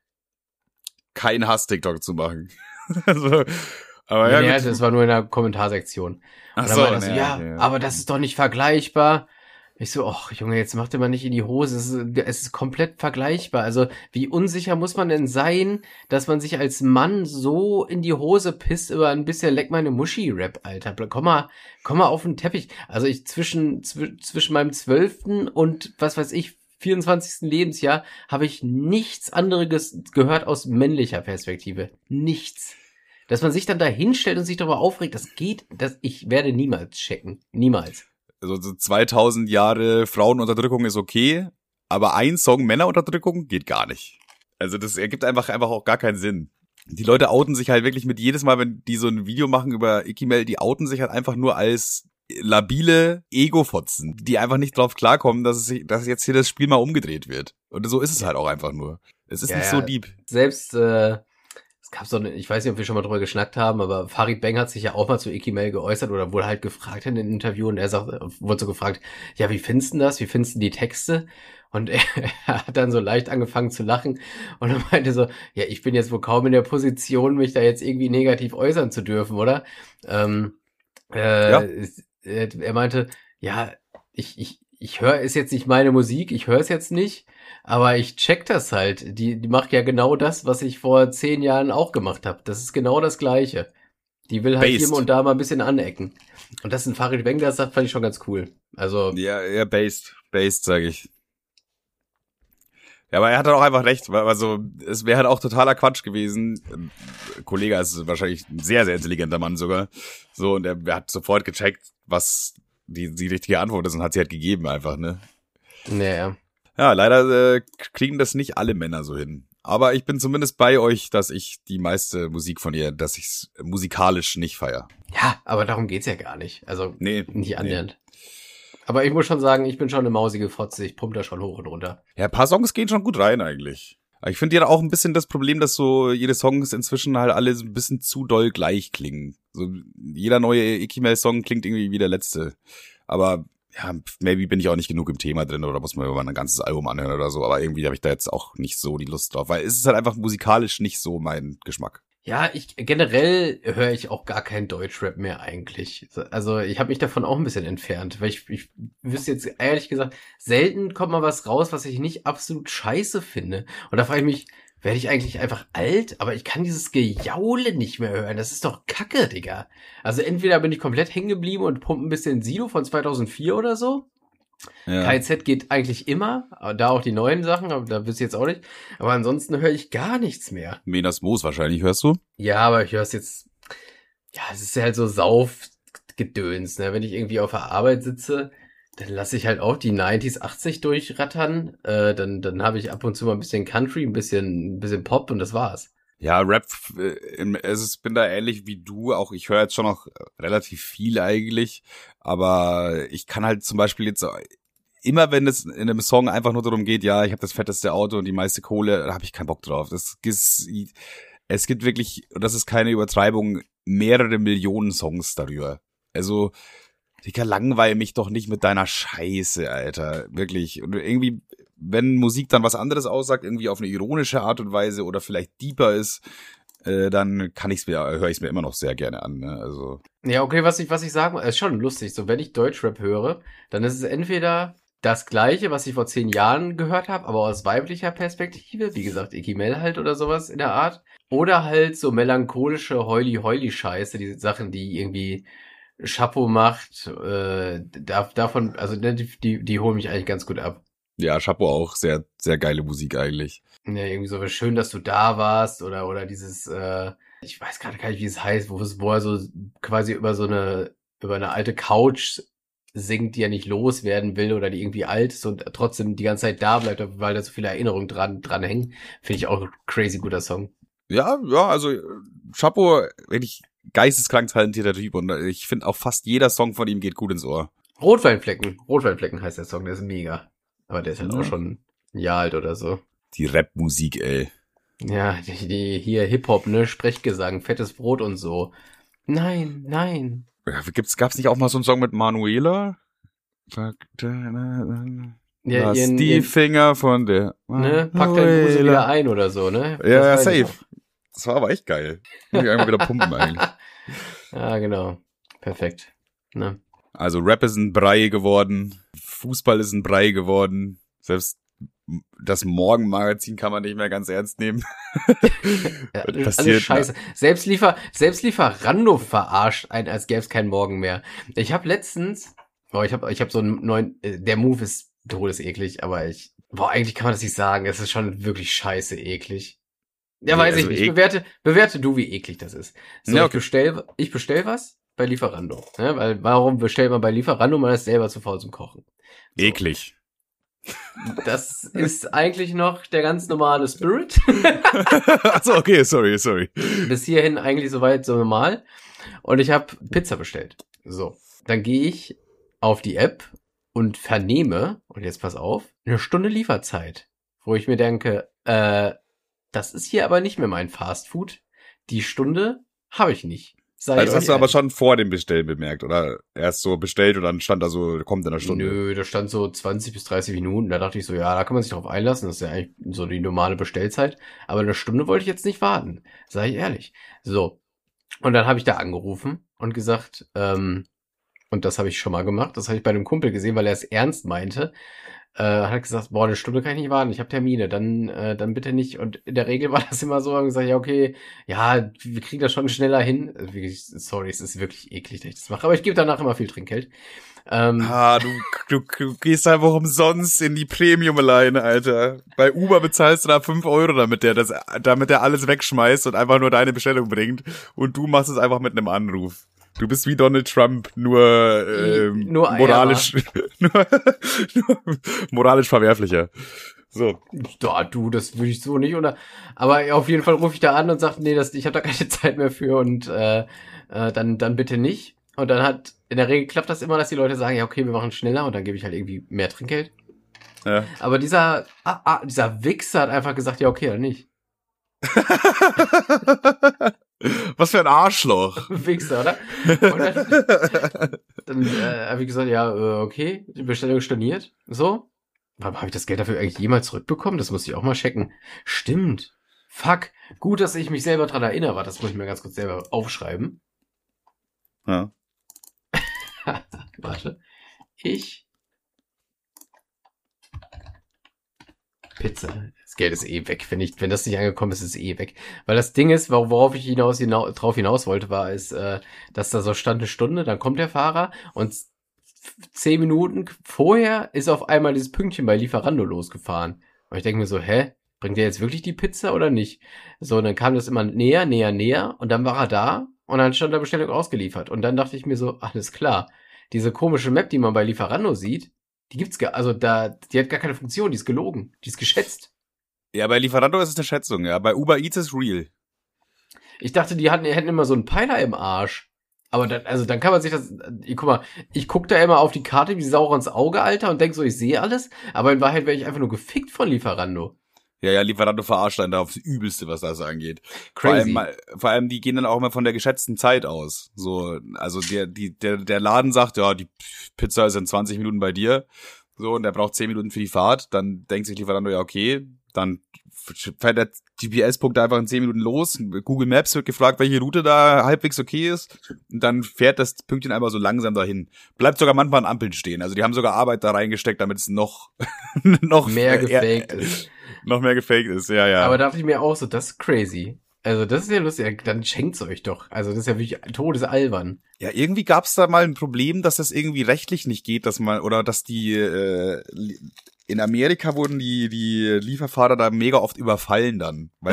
Kein Hass-TikTok zu machen. also, aber Ja, ja, nee, gut. das war nur in der Kommentarsektion. Und Ach dann so, meinte er so, nee, ja, okay. aber das ist doch nicht vergleichbar. Ich so, ach Junge, jetzt macht ihr mal nicht in die Hose. Es ist, es ist komplett vergleichbar. Also wie unsicher muss man denn sein, dass man sich als Mann so in die Hose pisst über ein bisschen Leck meine Muschi-Rap, Alter. Komm mal, komm mal auf den Teppich. Also ich zwischen zw zwischen meinem zwölften und was weiß ich vierundzwanzigsten Lebensjahr habe ich nichts anderes gehört aus männlicher Perspektive. Nichts. Dass man sich dann da hinstellt und sich darüber aufregt, das geht, das ich werde niemals checken. Niemals. Also so zweitausend Jahre Frauenunterdrückung ist okay, aber ein Song Männerunterdrückung geht gar nicht. Also das ergibt einfach einfach auch gar keinen Sinn. Die Leute outen sich halt wirklich mit jedes Mal, wenn die so ein Video machen über Ikimel, die outen sich halt einfach nur als labile Ego-Fotzen, die einfach nicht drauf klarkommen, dass es, dass jetzt hier das Spiel mal umgedreht wird. Und so ist es halt auch einfach nur. Es ist Ja, nicht ja. so deep. Selbst, äh, es gab so eine, ich weiß nicht, ob wir schon mal drüber geschnackt haben, aber Farid Bang hat sich ja auch mal zu Ikimel geäußert oder wurde halt gefragt in dem Interview und er sagt, wurde so gefragt, ja, wie findest du das? Wie findest du die Texte? Und er, er hat dann so leicht angefangen zu lachen und er meinte so, ja, ich bin jetzt wohl kaum in der Position, mich da jetzt irgendwie negativ äußern zu dürfen, oder? Ähm, äh, Ja. es- er er meinte, ja, ich, ich, ich höre, ist jetzt nicht meine Musik, ich höre es jetzt nicht, aber ich check das halt. Die, die macht ja genau das, was ich vor zehn Jahren auch gemacht habe. Das ist genau das Gleiche. Die will halt Based. hier und da mal ein bisschen anecken. Und das in Farid Bang, das sagt, fand ich schon ganz cool. Also, Ja, ja, based. Based, sag ich. Ja, aber er hat halt auch einfach recht, weil also es wäre halt auch totaler Quatsch gewesen. Ähm, Kollege ist wahrscheinlich ein sehr, sehr intelligenter Mann sogar. So, und er, er hat sofort gecheckt, was die, die richtige Antwort ist und hat sie halt gegeben einfach, ne? naja. Ja, leider äh, kriegen das nicht alle Männer so hin. Aber ich bin zumindest bei euch, dass ich die meiste Musik von ihr, dass ich's musikalisch nicht feier. Ja, aber darum geht's ja gar nicht. Also, Nee. nicht annähernd. Aber ich muss schon sagen, ich bin schon eine mausige Fotze. Ich pump da schon hoch und runter. Ja, ein paar Songs gehen schon gut rein eigentlich. Aber ich finde ja auch ein bisschen das Problem, dass so jede Songs inzwischen halt alle so ein bisschen zu doll gleich klingen. So jeder neue Ikimel-Song klingt irgendwie wie der letzte. Aber ja, maybe bin ich auch nicht genug im Thema drin oder muss man mal ein ganzes Album anhören oder so. Aber irgendwie habe ich da jetzt auch nicht so die Lust drauf, weil es ist halt einfach musikalisch nicht so mein Geschmack. Ja, ich generell höre ich auch gar kein Deutschrap mehr eigentlich. Also ich habe mich davon auch ein bisschen entfernt, weil ich, ich wüsste jetzt ehrlich gesagt, selten kommt mal was raus, was ich nicht absolut scheiße finde. Und da frage ich mich, werde ich eigentlich einfach alt? Aber ich kann dieses Gejaule nicht mehr hören. Das ist doch Kacke, Digga. Also entweder bin ich komplett hängen geblieben und pumpe ein bisschen Sido von zweitausendvier oder so. Ja. K Z geht eigentlich immer, da auch die neuen Sachen, aber da wisst ihr jetzt auch nicht. Aber ansonsten höre ich gar nichts mehr. Menas Moos wahrscheinlich, hörst du? Ja, aber ich höre es jetzt, ja, es ist ja halt so Saufgedöns, ne? Wenn ich irgendwie auf der Arbeit sitze, Dann lasse ich halt auch die neunziger, achtzig durchrattern. Äh, dann dann habe ich ab und zu mal ein bisschen Country, ein bisschen ein bisschen Pop und das war's. Ja, Rap, äh, im- also ich bin da ähnlich wie du, auch ich höre jetzt schon noch relativ viel eigentlich, aber ich kann halt zum Beispiel jetzt immer, wenn es in einem Song einfach nur darum geht, ja, ich habe das fetteste Auto und die meiste Kohle, da habe ich keinen Bock drauf. Das ist, es gibt wirklich, und das ist keine Übertreibung, mehrere Millionen Songs darüber. Also, Digga, langweil mich doch nicht mit deiner Scheiße, Alter. Wirklich. Und irgendwie, wenn Musik dann was anderes aussagt, irgendwie auf eine ironische Art und Weise oder vielleicht deeper ist, äh, dann kann ich's mir, höre ich es mir immer noch sehr gerne an. Ne? Also. Ja, okay, was ich, was ich sagen, ist schon lustig. So, wenn ich Deutschrap höre, dann ist es entweder das Gleiche, was ich vor zehn Jahren gehört habe, aber aus weiblicher Perspektive, wie gesagt, Iggy Mel halt oder sowas in der Art. Oder halt so melancholische Heuli-Heuli-Scheiße, diese Sachen, die irgendwie Chapeau macht, äh, da, davon, also ne, die, die, die holen mich eigentlich ganz gut ab. Ja, Chapeau auch, sehr, sehr geile Musik eigentlich. Ja, irgendwie so schön, dass du da warst oder oder dieses, äh, ich weiß gerade gar nicht, wie es heißt, wo es, wo er so quasi über so eine, über eine alte Couch singt, die er nicht loswerden will oder die irgendwie alt ist und trotzdem die ganze Zeit da bleibt, weil da so viele Erinnerungen dran, dran hängen. Finde ich auch ein crazy guter Song. Ja, ja, also Chapeau, wirklich geisteskrank talentierter Typ und ich finde auch fast jeder Song von ihm geht gut ins Ohr. Rotweinflecken, Rotweinflecken heißt der Song, der ist mega. Aber der ist halt Ja. auch schon ein Jahr alt oder so. Die Rap-Musik, ey. Ja, die, die hier Hip-Hop, ne, Sprechgesang, fettes Brot und so. Nein, nein. Ja, gibt's, gab's nicht auch mal so einen Song mit Manuela? Ja, Lass ihren, die ihren, Finger von der ne, pack deine Hose wieder ein oder so, ne? Ja, ja, Das weiß ich safe. Das war aber echt geil. Muss ich einmal wieder pumpen eigentlich. noch. Ja, genau. Perfekt. Ne? Also Rap ist ein Brei geworden, Fußball ist ein Brei geworden, selbst das Morgenmagazin kann man nicht mehr ganz ernst nehmen. Ja, Was alles passiert, scheiße. Selbstliefer, Selbstlieferando verarscht einen, als gäbe es keinen Morgen mehr. Ich habe letztens, boah, ich habe ich hab so einen neuen, äh, der Move ist todeseklig, aber ich, boah, eigentlich kann man das nicht sagen. Es ist schon wirklich scheiße eklig. Ja, Nee, weiß also ich nicht. ek- Bewerte, bewerte du, wie eklig das ist. So, Ja, ich okay. bestell, ich bestell was bei Lieferando. Ne? Weil, warum bestellt man bei Lieferando? Man ist selber zu faul zum Kochen. So. Eklig. Das ist eigentlich noch der ganz normale Spirit. Achso, okay, sorry, sorry. Bis hierhin eigentlich soweit so normal. Und ich habe Pizza bestellt. So, dann gehe ich auf die App und vernehme, und jetzt pass auf, eine Stunde Lieferzeit. Wo ich mir denke, äh, das ist hier aber nicht mehr mein Fastfood. Die Stunde habe ich nicht. Sei Also euch hast du aber ehrlich. schon vor dem Bestellen bemerkt, oder? Erst so bestellt und dann stand da so, kommt in einer Stunde. Nö, da stand so zwanzig bis dreißig Minuten. Da dachte ich so, ja, da kann man sich drauf einlassen. Das ist ja eigentlich so die normale Bestellzeit. Aber eine Stunde wollte ich jetzt nicht warten. Sei ich ehrlich. So. Und dann habe ich da angerufen und gesagt, ähm, und das habe ich schon mal gemacht. Das habe ich bei einem Kumpel gesehen, weil er es ernst meinte. Äh, hat gesagt, boah, eine Stunde kann ich nicht warten, ich habe Termine, dann äh, dann bitte nicht. Und in der Regel war das immer so, haben gesagt, ja, okay, ja, wir kriegen das schon schneller hin. Also wirklich, sorry, es ist wirklich eklig, dass ich das mache. Aber ich gebe danach immer viel Trinkgeld. Ähm, Ah, du, du, du gehst einfach umsonst in die Premium-Line, Alter. Bei Uber bezahlst du da fünf Euro, damit der das, damit der alles wegschmeißt und einfach nur deine Bestellung bringt. Und du machst es einfach mit einem Anruf. Du bist wie Donald Trump, nur, ähm, Nur moralisch, nur, nur moralisch verwerflicher. So. da, du, das würde ich so nicht, oder? Aber auf jeden Fall rufe ich da an und sage, nee, das, ich habe da keine Zeit mehr für und äh, äh, dann, dann bitte nicht. Und dann hat, in der Regel klappt das immer, dass die Leute sagen, ja, okay, wir machen schneller und dann gebe ich halt irgendwie mehr Trinkgeld. Ja. Aber dieser, ah, ah, dieser Wichser hat einfach gesagt, ja, okay, dann nicht. Was für ein Arschloch. Wichser, oder? Und dann, dann äh, habe ich gesagt, ja, äh, okay, die Bestellung storniert. So. Warum habe ich das Geld dafür eigentlich jemals zurückbekommen? Das muss ich auch mal checken. Stimmt. Fuck. Gut, dass ich mich selber dran erinnere. Warte, das muss ich mir ganz kurz selber aufschreiben. Ja. Warte. Ich. Pizza. Das Geld ist eh weg. Wenn ich, wenn das nicht angekommen ist, ist es eh weg. Weil das Ding ist, wor- worauf ich hinaus, hinaus drauf hinaus wollte, war, ist, äh, dass da so stand eine Stunde, dann kommt der Fahrer und z- zehn Minuten vorher ist auf einmal dieses Pünktchen bei Lieferando losgefahren. Und ich denke mir so, hä? Bringt der jetzt wirklich die Pizza oder nicht? So, und dann kam das immer näher, näher, näher und dann war er da und dann stand der Bestellung ausgeliefert. Und dann dachte ich mir so, alles klar. diese komische Map, die man bei Lieferando sieht, die gibt's gar, also da, die hat gar keine Funktion, die ist gelogen, die ist geschätzt. Ja, bei Lieferando ist es eine Schätzung, ja. Bei Uber Eats ist real. Ich dachte, die hatten, hätten immer so einen Peiler im Arsch. Aber dann, also dann kann man sich das, ich, guck mal, ich guck da immer auf die Karte wie Sau ins Auge, Alter, und denk so, ich sehe alles, aber in Wahrheit wäre ich einfach nur gefickt von Lieferando. Ja, ja, Lieferando verarscht einen da aufs Übelste, was das angeht. Crazy. Vor allem, vor allem, die gehen dann auch immer von der geschätzten Zeit aus. So, also der, die, der, der Laden sagt, ja, die Pizza ist in zwanzig Minuten bei dir. So, und der braucht zehn Minuten für die Fahrt. Dann denkt sich Lieferando, ja, okay, dann fährt der G P S-Punkt einfach in zehn Minuten los. Google Maps wird gefragt, welche Route da halbwegs okay ist. Und dann fährt das Pünktchen einfach so langsam dahin. Bleibt sogar manchmal an Ampeln stehen. Also die haben sogar Arbeit da reingesteckt, damit es noch, noch mehr äh, gefaked äh, ist. Noch mehr gefaked ist, ja, ja. Aber da dachte ich mir auch so, das ist crazy. Also das ist ja lustig, dann schenkt's euch doch. Also das ist ja wirklich todesalbern. Ja, irgendwie gab's da mal ein Problem, dass das irgendwie rechtlich nicht geht, dass man, oder dass die, äh, in Amerika wurden die, die Lieferfahrer da mega oft überfallen dann, weil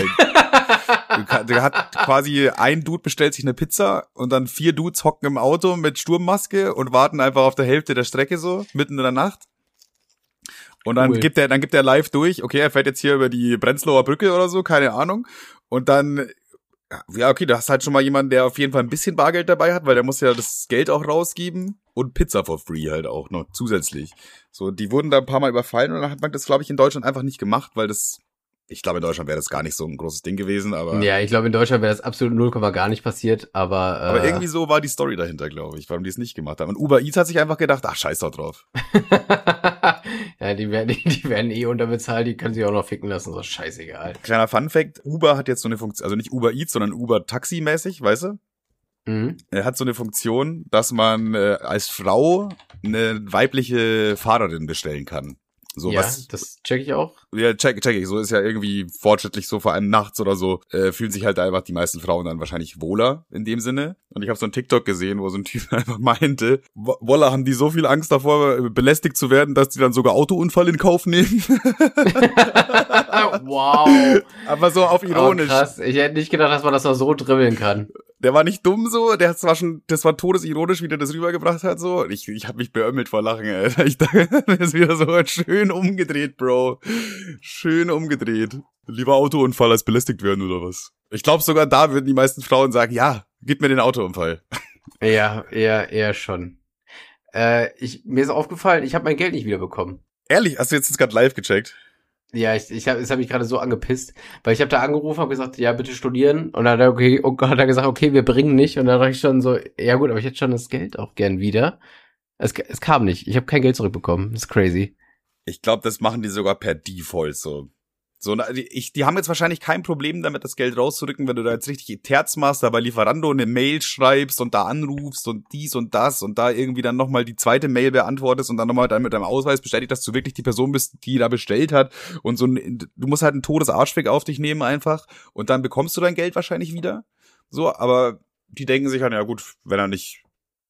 der hat quasi ein Dude bestellt sich eine Pizza und dann vier Dudes hocken im Auto mit Sturmmaske und warten einfach auf der Hälfte der Strecke so, mitten in der Nacht. Und dann Cool. gibt er, dann gibt er live durch, okay, er fährt jetzt hier über die Prenzlauer Brücke oder so, keine Ahnung. Und dann, ja, okay, da hast halt schon mal jemanden, der auf jeden Fall ein bisschen Bargeld dabei hat, weil der muss ja das Geld auch rausgeben und Pizza for free halt auch noch zusätzlich. So, die wurden da ein paar Mal überfallen und dann hat man das, glaube ich, in Deutschland einfach nicht gemacht, weil das, ich glaube, in Deutschland wäre das gar nicht so ein großes Ding gewesen, aber. Ja, ich glaube, in Deutschland wäre das absolut null Komma gar nicht passiert, aber. Aber äh, irgendwie so war die Story dahinter, glaube ich, warum die es nicht gemacht haben. Und Uber Eats hat sich einfach gedacht, ach, scheiß doch drauf. ja, die werden, die, die werden eh unterbezahlt, die können sich auch noch ficken lassen, so scheißegal. Kleiner Funfact, Uber hat jetzt so eine Funktion, also nicht Uber Eats, sondern Uber Taxi-mäßig, weißt du? Mhm. Er hat so eine Funktion, dass man äh, als Frau eine weibliche Fahrerin bestellen kann. So ja, was, das check ich auch. ja, check, check ich. So ist ja irgendwie fortschrittlich so, vor allem nachts oder so, äh, fühlen sich halt einfach die meisten Frauen dann wahrscheinlich wohler in dem Sinne. Und ich habe so ein TikTok gesehen, wo so ein Typ einfach meinte, Wolla, haben die so viel Angst davor, belästigt zu werden, dass die dann sogar Autounfall in Kauf nehmen. Wow. Aber so auf ironisch. Oh, krass. Ich hätte nicht gedacht, dass man das noch so dribbeln kann. Der war nicht dumm so, der hat zwar schon, das war todesironisch, wie der das rübergebracht hat so. Und ich, ich hab mich beömmelt vor Lachen, Alter. Ich dachte, das ist wieder so schön umgedreht, Bro. Schön umgedreht. Lieber Autounfall als belästigt werden oder was? Ich glaube sogar da würden die meisten Frauen sagen, ja, gib mir den Autounfall. Ja, eher, eher schon. Äh, ich, mir ist aufgefallen, ich habe mein Geld nicht wiederbekommen. Ehrlich, hast du jetzt gerade live gecheckt? Ja, ich, ich hab, das habe ich gerade so angepisst, weil ich habe da angerufen, habe gesagt, ja, bitte studieren, und dann hat er, okay, oh Gott, hat er gesagt, okay, wir bringen nicht, und dann dachte ich schon so, ja gut, aber ich hätte schon das Geld auch gern wieder. Es, es kam nicht, ich habe kein Geld zurückbekommen, das ist crazy. Ich glaube, das machen die sogar per Default so. So, ich, die haben jetzt wahrscheinlich kein Problem damit, das Geld rauszurücken, wenn du da jetzt richtig Terz machst, da bei Lieferando eine Mail schreibst und da anrufst und dies und das und da irgendwie dann nochmal die zweite Mail beantwortest und dann nochmal dann mit deinem Ausweis bestätigt, dass du wirklich die Person bist, die da bestellt hat und so ein, du musst halt einen Todesarschfick auf dich nehmen einfach und dann bekommst du dein Geld wahrscheinlich wieder. So, aber die denken sich halt, ja gut, wenn er nicht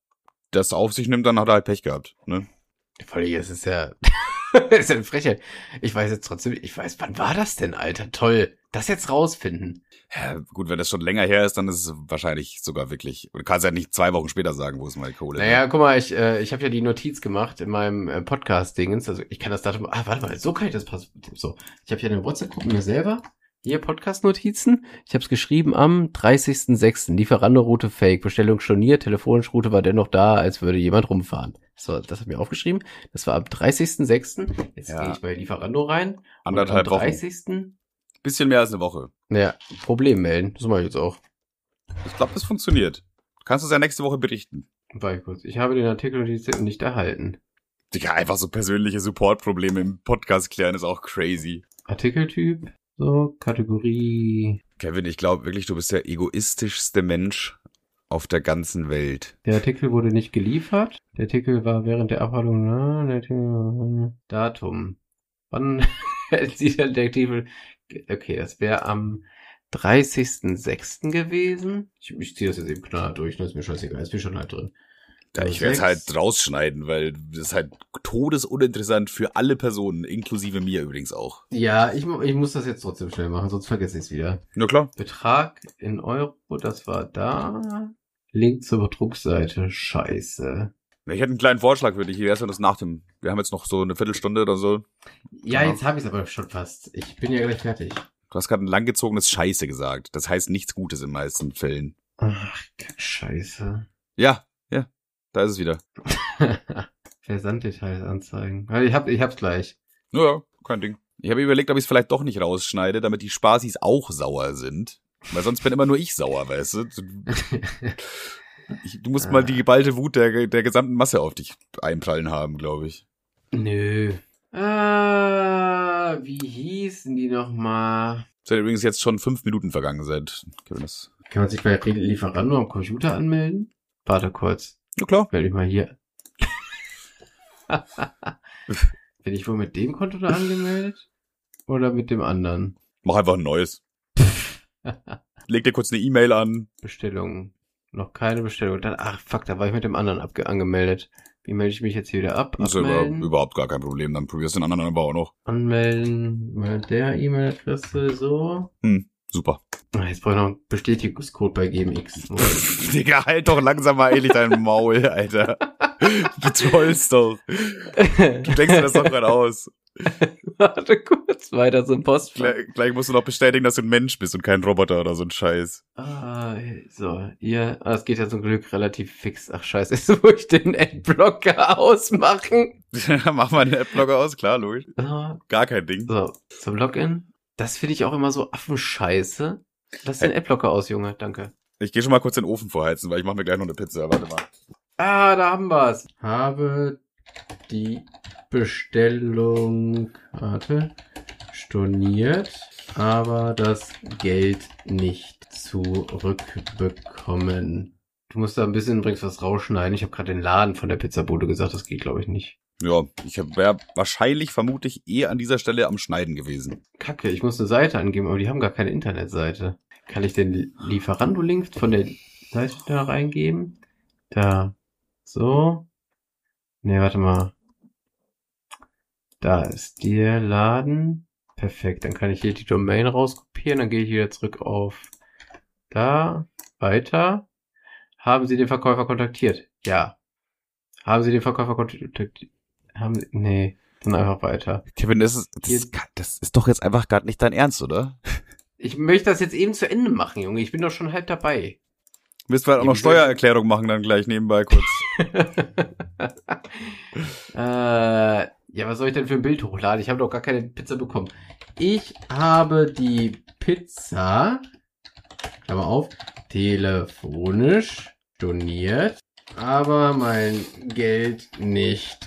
das auf sich nimmt, dann hat er halt Pech gehabt, ne? Voll, es ist ja, das ist ja eine Frechheit. Ich weiß jetzt trotzdem, ich weiß, wann war das denn, Alter? Toll, das jetzt rausfinden. Ja, gut, wenn das schon länger her ist, dann ist es wahrscheinlich sogar wirklich, du kannst ja nicht zwei Wochen später sagen, wo es mal Kohle ist. Naja, guck mal, ich, äh, ich habe ja die Notiz gemacht in meinem äh, Podcast-Dingens, also ich kann das Datum, ah, warte mal, so kann ich das passen. So, ich habe hier eine WhatsApp-Gruppe mir selber, hier Podcast-Notizen, ich habe es geschrieben am dreißigsten sechsten Lieferando-Route fake, Bestellung storniert, telefonisch Route war dennoch da, als würde jemand rumfahren. So, das habe ich mir aufgeschrieben, das war am dreißigsten sechsten Jetzt Ja. gehe ich bei Lieferando rein. Anderthalb und am Wochen. dreißigsten Bisschen mehr als eine Woche. Ja, Problem melden, das mache ich jetzt auch. Ich glaube, das funktioniert. Du kannst uns ja nächste Woche berichten. Warte kurz, ich habe den Artikel nicht erhalten. Digga, einfach so persönliche Support-Probleme im Podcast klären ist auch crazy. Artikeltyp, so, Kategorie. Kevin, ich glaube wirklich, du bist der egoistischste Mensch auf der ganzen Welt. Der Artikel wurde nicht geliefert. Der Artikel war während der Abholung, na, der Artikel, Datum. Wann sieht der Artikel? Okay, das wäre am dreißigsten sechsten gewesen. Ich, ich ziehe das jetzt eben knallhart durch, ne? Ist mir scheißegal, ist mir schon halt drin. Ja, ich werde es halt rausschneiden, weil das ist halt todesuninteressant für alle Personen, inklusive mir übrigens auch. Ja, ich, ich muss das jetzt trotzdem schnell machen, sonst vergesse ich es wieder. Na klar. Betrag in Euro, das war da. Link zur Druckseite, scheiße. Ich hätte einen kleinen Vorschlag für dich. Wie wär's, wenn das nach dem... Wir haben jetzt noch so eine Viertelstunde oder so. Ja, jetzt habe ich es aber schon fast. Ich bin ja gleich fertig. Du hast gerade ein langgezogenes Scheiße gesagt. Das heißt nichts Gutes in meisten Fällen. Ach, Scheiße. Ja, ja. Da ist es wieder. Versanddetails anzeigen. Ich hab, ich hab's gleich. Ja, kein Ding. Ich habe überlegt, ob ich es vielleicht doch nicht rausschneide, damit die Spaßis auch sauer sind. Weil sonst bin immer nur ich sauer, weißt du? Ich, du musst ah. mal die geballte Wut der, der gesamten Masse auf dich einprallen haben, glaube ich. Nö. Ah, wie hießen die nochmal? Es sind übrigens jetzt schon fünf Minuten vergangen seit. Kann man sich bei Lieferando am Computer anmelden? Warte kurz. Ja klar. Melde ich mal hier. Bin ich wohl mit dem Konto da angemeldet? Oder mit dem anderen? Mach einfach ein neues. Leg dir kurz eine E-Mail an. Bestellung. Noch keine Bestellung. Dann, ach fuck, da war ich mit dem anderen abge- angemeldet. Wie melde ich mich jetzt hier wieder ab? Das ist ja über, überhaupt gar kein Problem. Dann probierst du den anderen aber auch noch. Anmelden mit der E-Mail-Adresse, so. Hm, super. Jetzt brauche ich noch einen Bestätigungscode bei G M X. Digga, halt doch langsam mal ehrlich dein Maul, Alter. Du trollst doch. Du denkst dir das doch gerade aus. Warte kurz, weiter zum Postfach. Gleich, gleich musst du noch bestätigen, dass du ein Mensch bist und kein Roboter oder so ein Scheiß. Ah, so, ihr, ah, das geht ja zum Glück relativ fix. Ach scheiße, jetzt muss ich den Adblocker ausmachen. Mach mal den Adblocker aus, klar, logisch. Ah. Gar kein Ding. So, zum Login. Das finde ich auch immer so Affenscheiße. Lass den Adblocker aus, Junge, danke. Ich gehe schon mal kurz den Ofen vorheizen, weil ich mache mir gleich noch eine Pizza. Warte mal. Ah, da haben wir's. Habe die Bestellung, warte, storniert, aber das Geld nicht zurückbekommen. Du musst da ein bisschen übrigens was rausschneiden. Ich habe gerade den Laden von der Pizzabude gesagt, das geht glaube ich nicht. Ja, ich wäre wahrscheinlich, vermutlich eh an dieser Stelle am Schneiden gewesen. Kacke, ich muss eine Seite angeben, aber die haben gar keine Internetseite. Kann ich den Lieferando-Link von der Seite da reingeben? Da. So. Ne, warte mal. Da ist der Laden. Perfekt, dann kann ich hier die Domain rauskopieren, dann gehe ich wieder zurück auf da, weiter. Haben Sie den Verkäufer kontaktiert? Ja. Haben Sie den Verkäufer kontaktiert? Haben Sie, nee, dann einfach weiter. Kevin, das ist, das ist, das ist doch jetzt einfach gerade nicht dein Ernst, oder? Ich möchte das jetzt eben zu Ende machen, Junge, ich bin doch schon halb dabei. Müssen wir halt auch noch Steuererklärung machen dann gleich nebenbei kurz. äh... Ja, was soll ich denn für ein Bild hochladen? Ich habe doch gar keine Pizza bekommen. Ich habe die Pizza, Klammer auf, telefonisch storniert, aber mein Geld nicht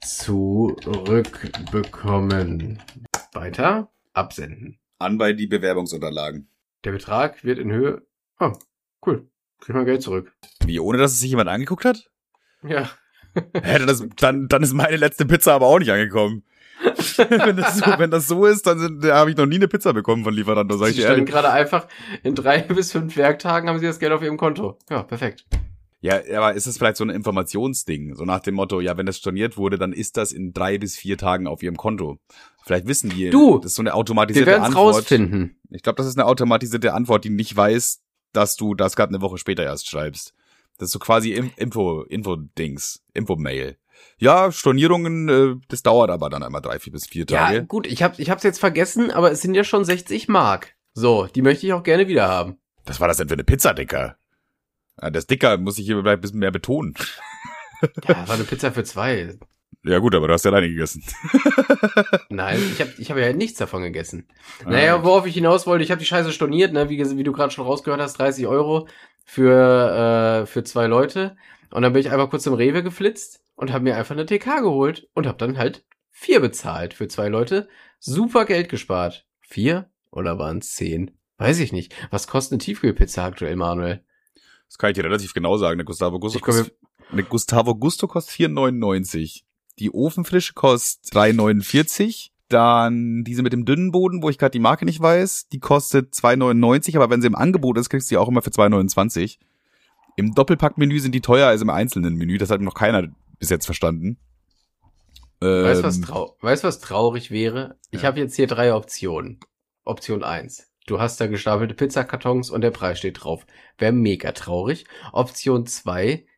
zurückbekommen. Weiter, absenden. An bei die Bewerbungsunterlagen. Der Betrag wird in Höhe... Oh, cool. Krieg mein Geld zurück. Wie, ohne dass es sich jemand angeguckt hat? Ja. Hätte das, dann, dann ist meine letzte Pizza aber auch nicht angekommen. wenn, das so, wenn das so ist, dann sind, da habe ich noch nie eine Pizza bekommen von Lieferando, sag ich dir ehrlich. Sie stellen gerade einfach, in drei bis fünf Werktagen haben Sie das Geld auf Ihrem Konto. Ja, perfekt. Ja, aber ist es vielleicht so ein Informationsding? So nach dem Motto, ja, wenn das storniert wurde, dann ist das in drei bis vier Tagen auf Ihrem Konto. Vielleicht wissen die, du, das ist so eine automatisierte wir werden's Antwort. Rausfinden. Ich glaube, das ist eine automatisierte Antwort, die nicht weiß, dass du das gerade eine Woche später erst schreibst. Das ist so quasi Info, Info-Dings, Info-Mail. Ja, Stornierungen, äh, das dauert aber dann einmal drei, vier bis vier Tage. Ja, gut, ich hab, ich hab's jetzt vergessen, aber es sind ja schon sechzig Mark. So, die möchte ich auch gerne wieder haben. Was war das denn für eine Pizza, Dicker? Ja, das Dicker muss ich hier vielleicht ein bisschen mehr betonen. Ja, war eine Pizza für zwei. Ja gut, aber du hast ja alleine gegessen. Nein, ich habe ich hab ja nichts davon gegessen. Ah, naja, worauf ich hinaus wollte, ich habe die Scheiße storniert, ne, wie, wie du gerade schon rausgehört hast, dreißig Euro für äh, für zwei Leute. Und dann bin ich einfach kurz zum Rewe geflitzt und habe mir einfach eine T K geholt und habe dann halt vier bezahlt für zwei Leute. Super Geld gespart. Vier? Oder waren es zehn? Weiß ich nicht. Was kostet eine Tiefkühlpizza aktuell, Manuel? Das kann ich dir relativ genau sagen. Eine Gustavo Gusto, komm, kostet, eine Gustavo Gusto kostet vier neunundneunzig. Die Ofenfrische kostet drei neunundvierzig. Dann diese mit dem dünnen Boden, wo ich gerade die Marke nicht weiß, die kostet zwei neunundneunzig, aber wenn sie im Angebot ist, kriegst du die auch immer für zwei neunundzwanzig. Im Doppelpackmenü sind die teuer als im einzelnen Menü. Das hat noch keiner bis jetzt verstanden. Ähm, weißt du, was, trau- weißt, was traurig wäre? Ich ja. habe jetzt hier drei Optionen. Option eins. Du hast da gestapelte Pizzakartons und der Preis steht drauf. Wäre mega traurig. Option zwei.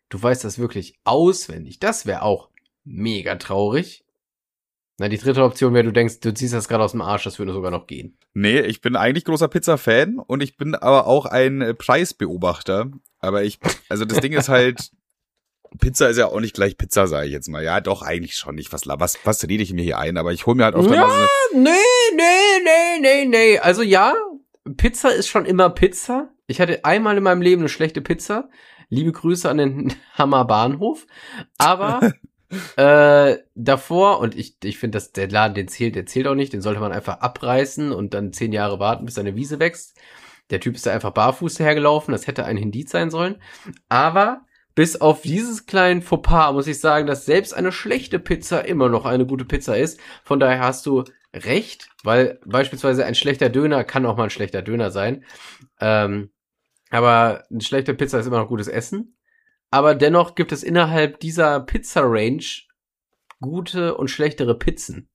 du weißt das wirklich auswendig. Das wäre auch mega traurig. Na, die dritte Option wäre, du denkst, du ziehst das gerade aus dem Arsch, das würde sogar noch gehen. Nee, ich bin eigentlich großer Pizza-Fan und ich bin aber auch ein äh, Preisbeobachter. Aber ich, also das Ding ist halt, Pizza ist ja auch nicht gleich Pizza, sage ich jetzt mal. Ja, doch, eigentlich schon nicht. Was, was, was rede ich mir hier ein? Aber ich hole mir halt oft ja, mal so nee, nee, nee, nee, nee. Also ja, Pizza ist schon immer Pizza. Ich hatte einmal in meinem Leben eine schlechte Pizza. Liebe Grüße an den Hammer Bahnhof. Aber äh, davor, und ich ich finde, dass der Laden, den zählt, der zählt auch nicht, den sollte man einfach abreißen und dann zehn Jahre warten, bis seine Wiese wächst. Der Typ ist da einfach barfuß hergelaufen, das hätte ein Indiz sein sollen. Aber bis auf dieses kleinen Fauxpas muss ich sagen, dass selbst eine schlechte Pizza immer noch eine gute Pizza ist. Von daher hast du recht, weil beispielsweise ein schlechter Döner kann auch mal ein schlechter Döner sein. Ähm, aber eine schlechte Pizza ist immer noch gutes Essen. Aber dennoch gibt es innerhalb dieser Pizza-Range gute und schlechtere Pizzen.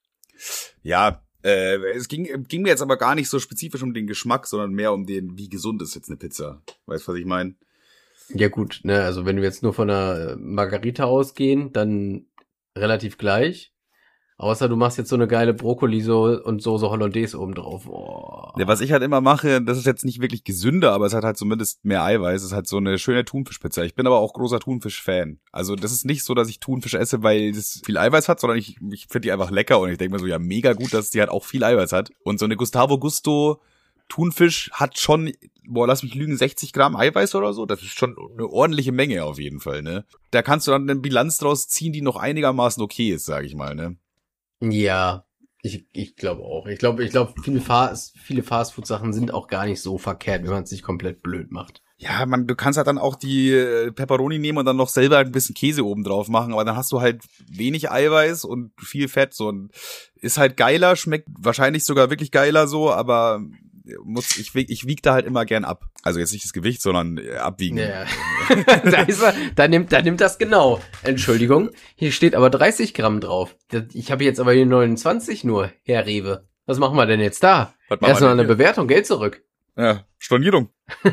Ja, äh, es ging, ging mir jetzt aber gar nicht so spezifisch um den Geschmack, sondern mehr um den, wie gesund ist jetzt eine Pizza. Weißt du, was ich meine? Ja gut, ne, also wenn wir jetzt nur von einer Margarita ausgehen, dann relativ gleich. Außer du machst jetzt so eine geile Brokkoli so und Soße Hollandaise oben drauf. Oh. Ja, was ich halt immer mache, das ist jetzt nicht wirklich gesünder, aber es hat halt zumindest mehr Eiweiß. Es ist halt so eine schöne Thunfischpizza. Ich bin aber auch großer Thunfisch-Fan. Also das ist nicht so, dass ich Thunfisch esse, weil es viel Eiweiß hat, sondern ich, ich finde die einfach lecker und ich denke mir so, ja, mega gut, dass die halt auch viel Eiweiß hat. Und so eine Gustavo Gusto Thunfisch hat schon, boah, lass mich lügen, sechzig Gramm Eiweiß oder so. Das ist schon eine ordentliche Menge auf jeden Fall, ne? Da kannst du dann eine Bilanz draus ziehen, die noch einigermaßen okay ist, sag ich mal, ne? Ja, ich ich glaube auch. Ich glaube, ich glaube, viele Fast, viele Fastfood-Sachen sind auch gar nicht so verkehrt, wenn man es nicht komplett blöd macht. Ja, man, du kannst halt dann auch die äh, Pepperoni nehmen und dann noch selber ein bisschen Käse oben drauf machen, aber dann hast du halt wenig Eiweiß und viel Fett, so, und ist halt geiler, schmeckt wahrscheinlich sogar wirklich geiler so, aber muss ich ich wieg da halt immer gern ab. Also jetzt nicht das Gewicht, sondern äh, abwiegen. Ja. da ist er, da nimmt, da nimmt das genau. Entschuldigung, hier steht aber dreißig Gramm drauf. Ich habe jetzt aber hier neunundzwanzig nur, Herr Rewe. Was machen wir denn jetzt da? Erstmal eine Bewertung, Geld zurück. Ja, Stornierung.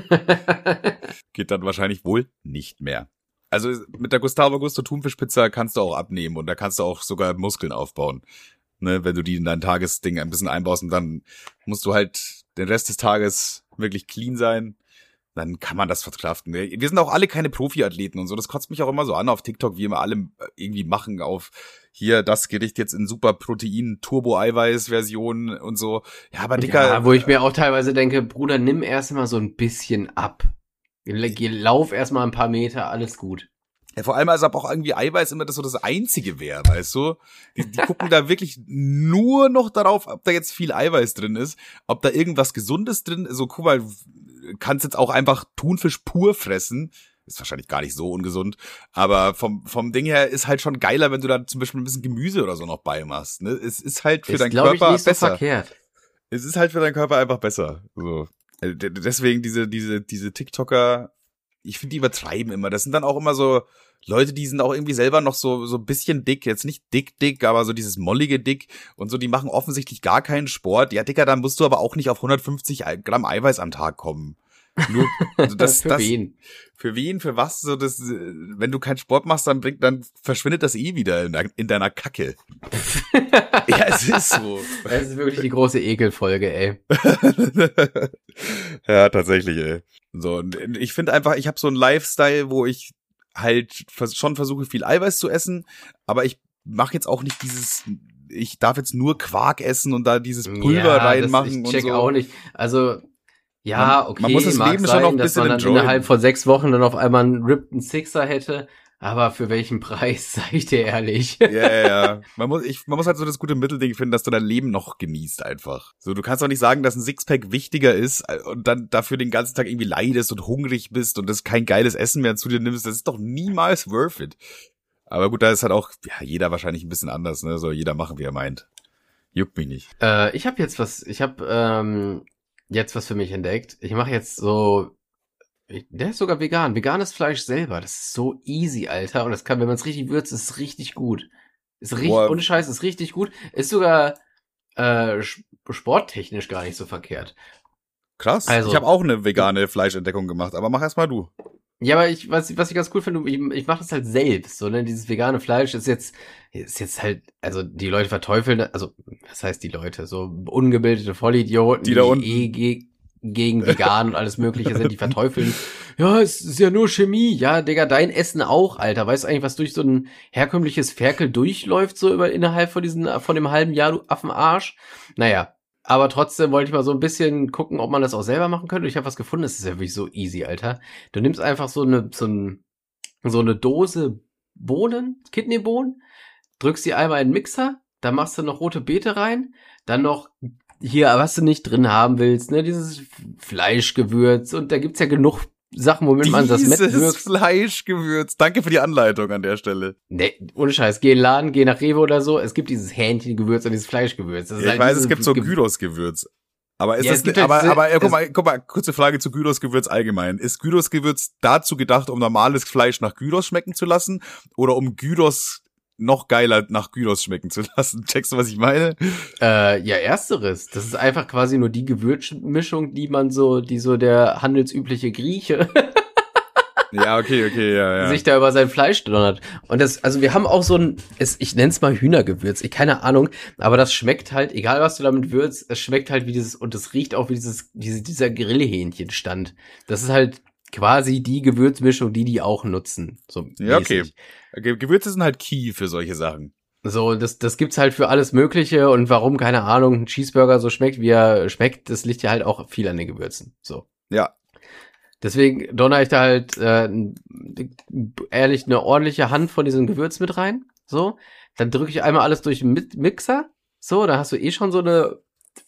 Geht dann wahrscheinlich wohl nicht mehr. Also mit der Gustavo Gusto Thunfischpizza kannst du auch abnehmen und da kannst du auch sogar Muskeln aufbauen. Ne, wenn du die in dein Tagesding ein bisschen einbaust und dann musst du halt den Rest des Tages wirklich clean sein, dann kann man das verkraften. Wir sind auch alle keine Profiathleten und so, das kotzt mich auch immer so an auf TikTok, wie immer alle irgendwie machen auf hier das Gericht jetzt in super Protein Turbo-Eiweiß-Version und so. Ja, aber Dicker. Ja, wo ich mir auch teilweise denke, Bruder, nimm erst mal so ein bisschen ab. Lauf erst mal ein paar Meter, alles gut. Ja, vor allem, als ob auch irgendwie Eiweiß immer das so das Einzige wäre, weißt du? Die, die gucken da wirklich nur noch darauf, ob da jetzt viel Eiweiß drin ist, ob da irgendwas Gesundes drin ist. So, guck mal, kannst jetzt auch einfach Thunfisch pur fressen. Ist wahrscheinlich gar nicht so ungesund. Aber vom vom Ding her ist halt schon geiler, wenn du da zum Beispiel ein bisschen Gemüse oder so noch beimachst. Ne? Es ist halt für ist, deinen Körper ich, nicht so besser. Verkehrt. Es ist halt für deinen Körper einfach besser. So. Deswegen diese diese diese TikToker, ich finde, die übertreiben immer. Das sind dann auch immer so Leute, die sind auch irgendwie selber noch so so ein bisschen dick, jetzt nicht dick dick, aber so dieses mollige Dick und so, die machen offensichtlich gar keinen Sport. Ja, Dicker, dann musst du aber auch nicht auf hundertfünfzig Gramm Eiweiß am Tag kommen. Nur, also das, für das, wen? Für wen, für was? So das, wenn du keinen Sport machst, dann bringt, dann verschwindet das eh wieder in, de, in deiner Kacke. Ja, es ist so. Das ist wirklich die große Ekelfolge, ey. Ja, tatsächlich, ey. So, und ich finde einfach, ich habe so einen Lifestyle, wo ich halt schon versuche, viel Eiweiß zu essen, aber ich mache jetzt auch nicht dieses, ich darf jetzt nur Quark essen und da dieses Pulver ja, reinmachen das, ich check und so. auch nicht. Also, ja, man, okay, man muss das mag Leben sein, schon noch ein dass bisschen man dann enjoyen. innerhalb von sechs Wochen dann auf einmal einen rippeden Sixer hätte. Aber für welchen Preis, sag ich dir ehrlich. Ja, ja, ja. Man muss, ich, man muss halt so das gute Mittelding finden, dass du dein Leben noch genießt einfach. So, du kannst doch nicht sagen, dass ein Sixpack wichtiger ist und dann dafür den ganzen Tag irgendwie leidest und hungrig bist und das kein geiles Essen mehr zu dir nimmst. Das ist doch niemals worth it. Aber gut, da ist halt auch, ja, jeder wahrscheinlich ein bisschen anders, ne? So, jeder machen, wie er meint. Juckt mich nicht. Äh, ich habe jetzt was, ich habe ähm, jetzt was für mich entdeckt. Ich mache jetzt so, der ist sogar vegan. Veganes Fleisch selber. Das ist so easy, Alter. Und das kann, wenn man es richtig würzt, ist es richtig gut. Ist richtig, Boah. ohne Scheiß, ist richtig gut. Ist sogar äh, sporttechnisch gar nicht so verkehrt. Krass. Also- ich habe auch eine vegane Fleischentdeckung gemacht, aber mach erst mal du. Ja, aber ich, was, was ich ganz cool finde, ich, ich mache das halt selbst, so, ne, dieses vegane Fleisch ist jetzt, ist jetzt halt, also die Leute verteufeln, also, was heißt die Leute, so ungebildete Vollidioten, Die da unten. eh ge gegen vegan und alles mögliche sind, die verteufeln, ja, es ist ja nur Chemie, ja, Digga, dein Essen auch, Alter, weißt du eigentlich, was durch so ein herkömmliches Ferkel durchläuft, so über, innerhalb von diesen, von dem halben Jahr, du Affenarsch? Naja. Aber trotzdem wollte ich mal so ein bisschen gucken, ob man das auch selber machen könnte. Ich habe was gefunden, das ist ja wirklich so easy, Alter. Du nimmst einfach so eine so, ein, so eine Dose Bohnen, Kidneybohnen, drückst die einmal in den Mixer, dann machst du noch rote Beete rein, dann noch hier, was du nicht drin haben willst, ne, dieses Fleischgewürz und da gibt's ja genug Sachen, womit man das Dieses mitwirkt. Fleischgewürz. Danke für die Anleitung an der Stelle. Nee, ohne Scheiß, geh in den Laden, geh nach Rewe oder so, es gibt dieses Hähnchengewürz und dieses Fleischgewürz. Das ist Ja, ich halt weiß, dieses es gibt so Ge- Gyros-Gewürz. Aber ist Ja, das, es gibt aber, halt- aber, ja, guck es- mal, guck mal, kurze Frage zu Gyros-Gewürz allgemein. Ist Gyros-Gewürz dazu gedacht, um normales Fleisch nach Gyros schmecken zu lassen? Oder um Gyros noch geiler nach Gyros schmecken zu lassen? Checkst du, was ich meine? Äh, ja, ersteres. Das ist einfach quasi nur die Gewürzmischung, die man so, die so der handelsübliche Grieche Ja, okay, okay, ja, ja. sich da über sein Fleisch donnert. Und das, also wir haben auch so ein, es, ich nenn's mal Hühnergewürz, ich keine Ahnung, aber das schmeckt halt, egal was du damit würzt, es schmeckt halt wie dieses, und es riecht auch wie dieses, diese, dieser Grillhähnchenstand. Das ist halt quasi die Gewürzmischung, die die auch nutzen. So Ja, okay. mäßig. Ge- Gewürze sind halt key für solche Sachen. So, das, das gibt's halt für alles Mögliche und warum, keine Ahnung, ein Cheeseburger so schmeckt, wie er schmeckt, das liegt ja halt auch viel an den Gewürzen. So. Ja. Deswegen donner ich da halt äh, ehrlich eine ordentliche Hand von diesem Gewürz mit rein. So, dann drücke ich einmal alles durch den Mi- Mixer. So, da hast du eh schon so eine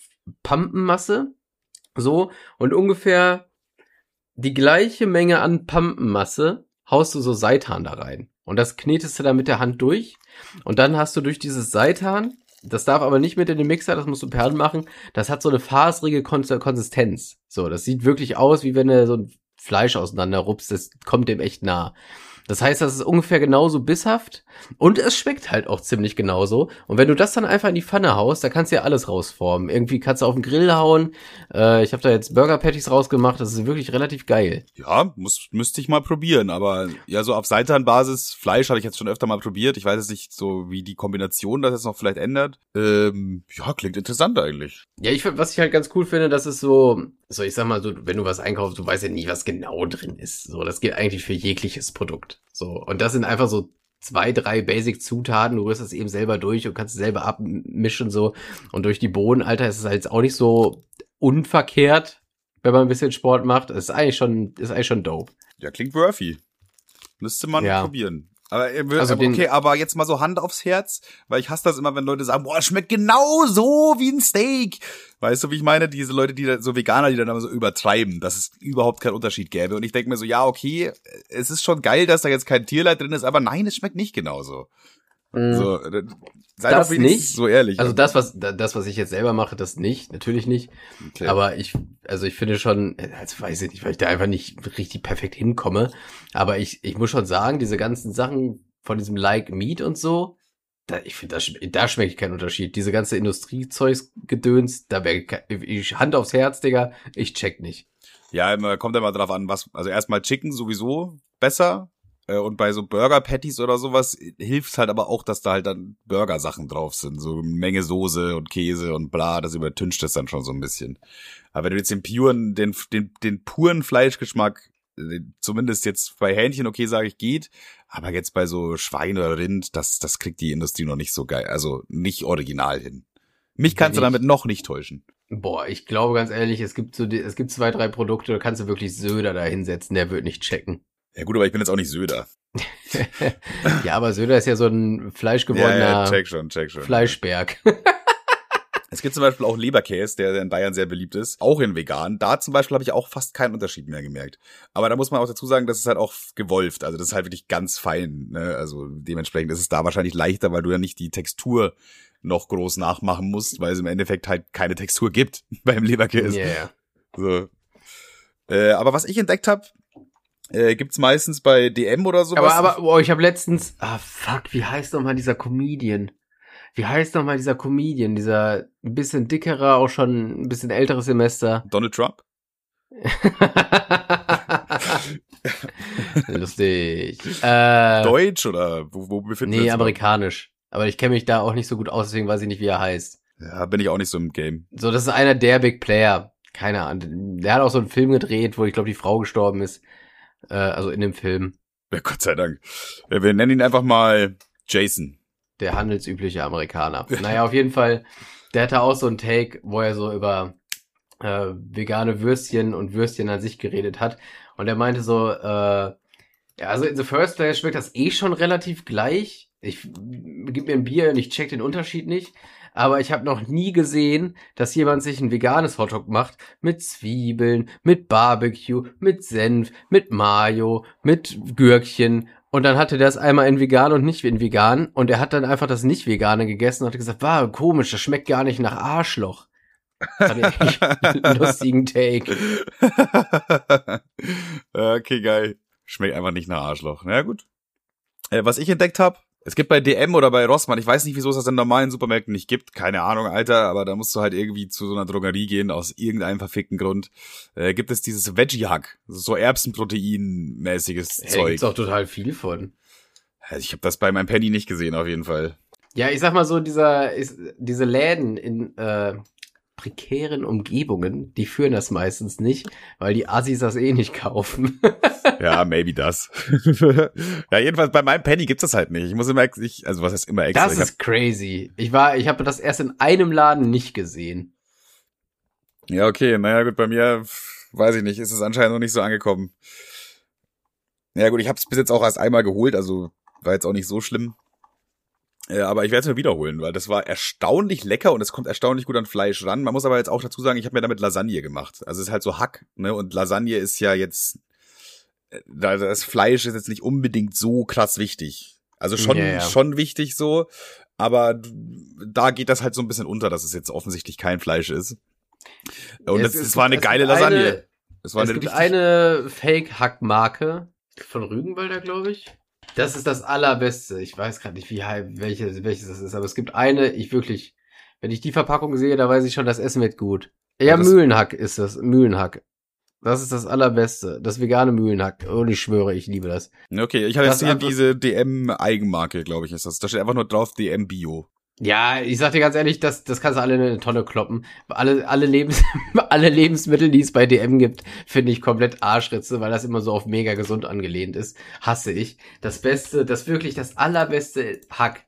Pampenmasse. So, und ungefähr die gleiche Menge an Pampenmasse haust du so Seitan da rein. Und das knetest du dann mit der Hand durch. Und dann hast du durch dieses Seitan, das darf aber nicht mit in den Mixer, das musst du per Hand machen, das hat so eine faserige Kon- Konsistenz. So, das sieht wirklich aus, wie wenn du so ein Fleisch auseinanderrupst, das kommt dem echt nah. Das heißt, das ist ungefähr genauso bisshaft und es schmeckt halt auch ziemlich genauso. Und wenn du das dann einfach in die Pfanne haust, da kannst du ja alles rausformen. Irgendwie kannst du auf den Grill hauen. Äh, ich habe da jetzt Burger Patties rausgemacht. Das ist wirklich relativ geil. Ja, muss, müsste ich mal probieren, aber ja, so auf Seitanbasis, Fleisch habe ich jetzt schon öfter mal probiert. Ich weiß jetzt nicht so, wie die Kombination das jetzt noch vielleicht ändert. Ähm, ja, klingt interessant eigentlich. Ja, ich was ich halt ganz cool finde, das ist so, so ich sag mal so, wenn du was einkaufst, du weißt ja nie, was genau drin ist. So, das gilt eigentlich für jegliches Produkt. So, und das sind einfach so zwei, drei Basic-Zutaten, du rührst das eben selber durch und kannst es selber abmischen so. Und durch die Bohnen, Alter, ist es halt jetzt auch nicht so unverkehrt, wenn man ein bisschen Sport macht. Das ist eigentlich schon, ist eigentlich schon dope. Ja, klingt worthy. Müsste man Ja. probieren. Aber, äh, Also aber den- okay, aber jetzt mal so Hand aufs Herz, weil ich hasse das immer, wenn Leute sagen, boah, es schmeckt genau so wie ein Steak. Weißt du, wie ich meine? Diese Leute, die da, so Veganer, die dann immer so übertreiben, dass es überhaupt keinen Unterschied gäbe. Und ich denke mir so, ja, okay, es ist schon geil, dass da jetzt kein Tierleid drin ist, aber nein, es schmeckt nicht genauso. Mhm. So, äh, sei Das doch wenigstens nicht. so ehrlich. Also das, was da- das, was ich jetzt selber mache, das nicht, natürlich nicht. Okay. Aber ich, also ich finde schon, also weiß ich nicht, weil ich da einfach nicht richtig perfekt hinkomme. Aber ich, ich muss schon sagen, diese ganzen Sachen von diesem Like Meat und so, da, ich finde, da, sch- da schmecke ich keinen Unterschied. Diese ganze Industriezeugsgedöns, da wäre ich Hand aufs Herz, Digga, ich check nicht. Ja, immer, kommt immer drauf an, was, also erstmal Chicken sowieso besser. Äh, Und bei so Burger Patties oder sowas hilft's halt aber auch, dass da halt dann Burger-Sachen drauf sind. So eine Menge Soße und Käse und bla, das übertüncht das dann schon so ein bisschen. Aber wenn du jetzt den puren, den, den, den puren Fleischgeschmack, äh, zumindest jetzt bei Hähnchen, okay, sage ich, geht. Aber jetzt bei so Schwein oder Rind, das, das kriegt die Industrie noch nicht so geil, also nicht original hin. Mich kannst du Nicht. damit noch nicht täuschen. Boah, ich glaube ganz ehrlich, es gibt so, die- es gibt zwei, drei Produkte, da kannst du wirklich Söder da hinsetzen, der wird nicht checken. Ja gut, aber ich bin jetzt auch nicht Söder. Ja, aber Söder ist ja so ein fleischgewordener Ja, ja, check schon, check schon. Fleischberg. Es gibt zum Beispiel auch Leberkäse, der in Bayern sehr beliebt ist, auch in vegan. Da zum Beispiel habe ich auch fast keinen Unterschied mehr gemerkt. Aber da muss man auch dazu sagen, das ist halt auch gewolft. Also das ist halt wirklich ganz fein. Ne? Also dementsprechend ist es da wahrscheinlich leichter, weil du ja nicht die Textur noch groß nachmachen musst, weil es im Endeffekt halt keine Textur gibt beim Leberkäse. Ja, ja. So. Äh, aber was ich entdeckt habe, äh, gibt's meistens bei D M oder sowas. Aber, aber, boah, ich habe letztens, ah, fuck, wie heißt noch mal dieser Comedian? Wie heißt noch mal dieser Comedian? Dieser ein bisschen dickerer, auch schon ein bisschen älteres Semester. Donald Trump? Lustig. Äh, Deutsch oder wo, wo befinden wir nee, uns? amerikanisch. Aber ich kenne mich da auch nicht so gut aus, deswegen weiß ich nicht, wie er heißt. Ja, bin ich auch nicht so im Game. So, das ist einer der Big Player. Keine Ahnung. Der hat auch so einen Film gedreht, wo ich glaube, die Frau gestorben ist. Äh, also in dem Film. Ja, Gott sei Dank. Ja, wir nennen ihn einfach mal Jason. Der handelsübliche Amerikaner. Naja, auf jeden Fall, der hatte auch so einen Take, wo er so über äh, vegane Würstchen und Würstchen an sich geredet hat. Und er meinte so, äh, ja, also in the first place schmeckt das eh schon relativ gleich. Ich gib mir ein Bier und ich check den Unterschied nicht. Aber ich habe noch nie gesehen, dass jemand sich ein veganes Hotdog macht mit Zwiebeln, mit Barbecue, mit Senf, mit Mayo, mit Gürkchen. Und dann hatte der es einmal in vegan und nicht in vegan. Und er hat dann einfach das Nicht-Vegane gegessen und hat gesagt, war komisch, das schmeckt gar nicht nach Arschloch. Das fand ich echt einen lustigen Take. Okay, geil. Schmeckt einfach nicht nach Arschloch. Na ja, gut. Äh, was ich entdeckt habe, es gibt bei D M oder bei Rossmann, ich weiß nicht, wieso es das in normalen Supermärkten nicht gibt, keine Ahnung, Alter, aber da musst du halt irgendwie zu so einer Drogerie gehen, aus irgendeinem verfickten Grund, äh, gibt es dieses Veggie-Hack, so Erbsenprotein-mäßiges Hey, Zeug. gibt's auch total viel von. Also ich habe das bei meinem Penny nicht gesehen, auf jeden Fall. Ja, ich sag mal so, dieser, ist, diese Läden in äh, prekären Umgebungen, die führen das meistens nicht, weil die Assis das eh nicht kaufen. Ja, maybe das. Ja, jedenfalls bei meinem Penny gibt's das halt nicht. Ich muss immer, ich, also was heißt immer extra? Das ist crazy. Ich war, ich habe das erst in einem Laden nicht gesehen. Ja, okay, naja gut, bei mir, weiß ich nicht, ist es anscheinend noch nicht so angekommen. Ja gut, ich habe es bis jetzt auch erst einmal geholt, also war jetzt auch nicht so schlimm. Ja, aber ich werde es mir wiederholen, weil das war erstaunlich lecker und es kommt erstaunlich gut an Fleisch ran. Man muss aber jetzt auch dazu sagen, ich habe mir damit Lasagne gemacht. Also es ist halt so Hack, ne? Und Lasagne ist ja jetzt, das Fleisch ist jetzt nicht unbedingt so krass wichtig. Also schon, Ja, ja. schon wichtig so, aber da geht das halt so ein bisschen unter, dass es jetzt offensichtlich kein Fleisch ist. Und Es es, es ist- war eine es geile gibt Lasagne. eine- es war Es eine gibt richtig, eine Fake-Hack-Marke von Rügenwalder, glaube ich. Das ist das allerbeste. Ich weiß gerade nicht, wie welche, welches das ist, aber es gibt eine, ich wirklich, wenn ich die Verpackung sehe, da weiß ich schon, das Essen wird gut. Ja, Ja, das- Mühlenhack ist das, Mühlenhack. Das ist das allerbeste, das vegane Mühlenhack. Und ich schwöre, ich liebe das. okay, ich habe das jetzt hier einfach- diese D M-Eigenmarke, glaube ich, ist das. Da steht einfach nur drauf D M Bio. Ja, ich sag dir ganz ehrlich, das, das kannst du alle in eine Tonne kloppen. Alle, alle, Lebens alle Lebensmittel, die es bei D M gibt, finde ich komplett Arschritze, weil das immer so auf mega gesund angelehnt ist. Hasse ich. Das Beste, das wirklich das allerbeste Hack.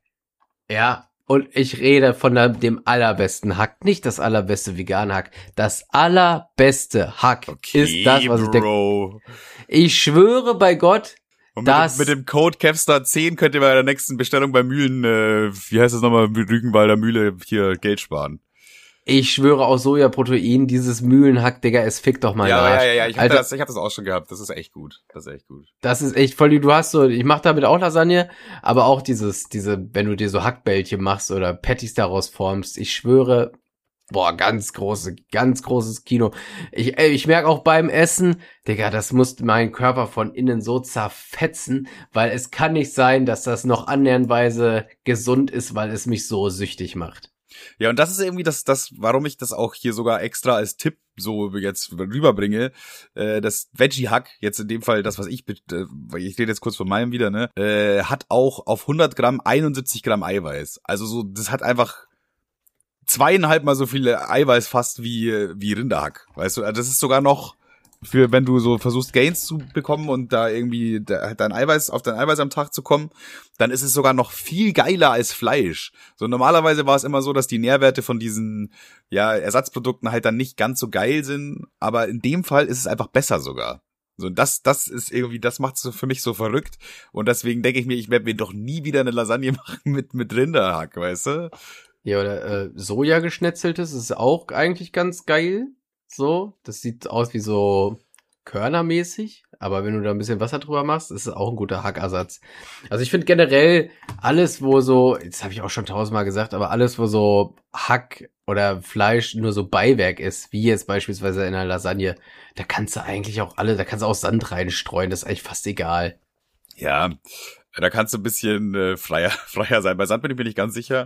Ja, und ich rede von der, dem allerbesten Hack, nicht das allerbeste vegane Hack. Das allerbeste Hack Okay, ist das, was ich denke. Bro. Ich schwöre bei Gott, Und mit, das- dem, mit dem Code Capstar zehn könnt ihr bei der nächsten Bestellung bei Mühlen, äh, wie heißt das nochmal, Rügenwalder Mühle, hier Geld sparen. ich schwöre auf Sojaprotein, dieses Mühlenhack, Digga, es fickt doch mal Ja, Arsch. ja, ja, ja, ich hab Alter, das, ich hab das auch schon gehabt. Das ist echt gut. Das ist echt gut. das ist echt voll, du hast so, ich mach damit auch Lasagne, aber auch dieses, diese, wenn du dir so Hackbällchen machst oder Patties daraus formst, ich schwöre, boah, ganz große, ganz großes Kino. Ich, ey, ich merke auch beim Essen, Digga, das muss meinen Körper von innen so zerfetzen, weil es kann nicht sein, dass das noch annähernweise gesund ist, weil es mich so süchtig macht. Ja, und das ist irgendwie das, das, warum ich das auch hier sogar extra als Tipp so jetzt rüberbringe. Äh, das Veggie-Hack, jetzt in dem Fall das, was ich, äh, ich rede jetzt kurz von meinem wieder, ne, äh, hat auch auf hundert Gramm einundsiebzig Gramm Eiweiß. Also so, das hat einfach zweieinhalb Mal so viel Eiweiß fast wie, wie Rinderhack. Weißt du, also das ist sogar noch für, wenn du so versuchst, Gains zu bekommen und da irgendwie da, dein Eiweiß, auf dein Eiweiß am Tag zu kommen, dann ist es sogar noch viel geiler als Fleisch. So normalerweise war es immer so, dass die Nährwerte von diesen, ja, Ersatzprodukten halt dann nicht ganz so geil sind, aber in dem Fall ist es einfach besser sogar. So, und das, das ist irgendwie, das macht es für mich so verrückt. Und deswegen denke ich mir, ich werde mir doch nie wieder eine Lasagne machen mit, mit Rinderhack, weißt du? Ja, oder äh, Soja geschnetzeltes ist auch eigentlich ganz geil. So, das sieht aus wie so körnermäßig, aber wenn du da ein bisschen Wasser drüber machst, ist es auch ein guter Hackersatz. Also ich finde generell alles, wo so, jetzt habe ich auch schon tausendmal gesagt, aber alles, wo so Hack oder Fleisch nur so Beiwerk ist, wie jetzt beispielsweise in einer Lasagne, da kannst du eigentlich auch alle, da kannst du auch Sand reinstreuen, das ist eigentlich fast egal. Ja, da kannst du ein bisschen äh, freier, freier sein. Bei Sand bin ich mir nicht ganz sicher.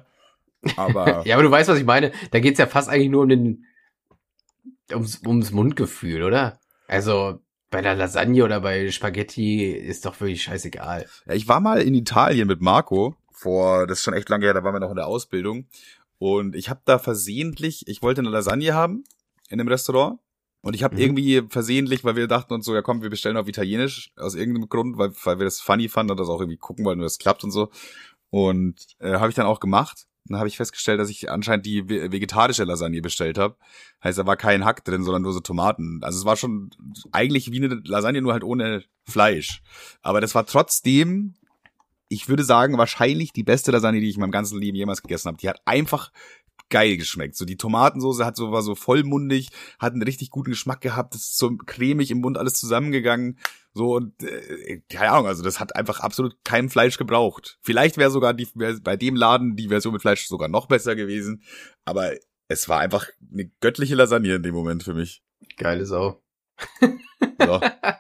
Aber Ja, aber du weißt, was ich meine. Da geht's ja fast eigentlich nur um den ums, ums Mundgefühl, oder? Also, bei der Lasagne oder bei Spaghetti ist doch wirklich scheißegal. Ja, ich war mal in Italien mit Marco, vor, das ist schon echt lange her, da waren wir noch in der Ausbildung. Und ich habe da versehentlich, ich wollte eine Lasagne haben in einem Restaurant. Und ich habe mhm. irgendwie versehentlich, weil wir dachten uns so, ja komm, wir bestellen auf Italienisch, aus irgendeinem Grund, weil, weil wir das funny fanden und das auch irgendwie gucken wollten, wie das klappt und so. Und äh, habe ich dann auch gemacht. Und dann habe ich festgestellt, dass ich anscheinend die vegetarische Lasagne bestellt habe. Heißt, da war kein Hack drin, sondern nur so Tomaten. Also es war schon eigentlich wie eine Lasagne, nur halt ohne Fleisch. Aber das war trotzdem, ich würde sagen, wahrscheinlich die beste Lasagne, die ich in meinem ganzen Leben jemals gegessen habe. Die hat einfach geil geschmeckt. So die Tomatensoße hat so, war so vollmundig, hat einen richtig guten Geschmack gehabt. Das ist so cremig im Mund alles zusammengegangen. So und äh, keine Ahnung, also das hat einfach absolut kein Fleisch gebraucht. Vielleicht wäre sogar die wär bei dem Laden die Version mit Fleisch sogar noch besser gewesen. Aber es war einfach eine göttliche Lasagne in dem Moment für mich. Geile Sau. So.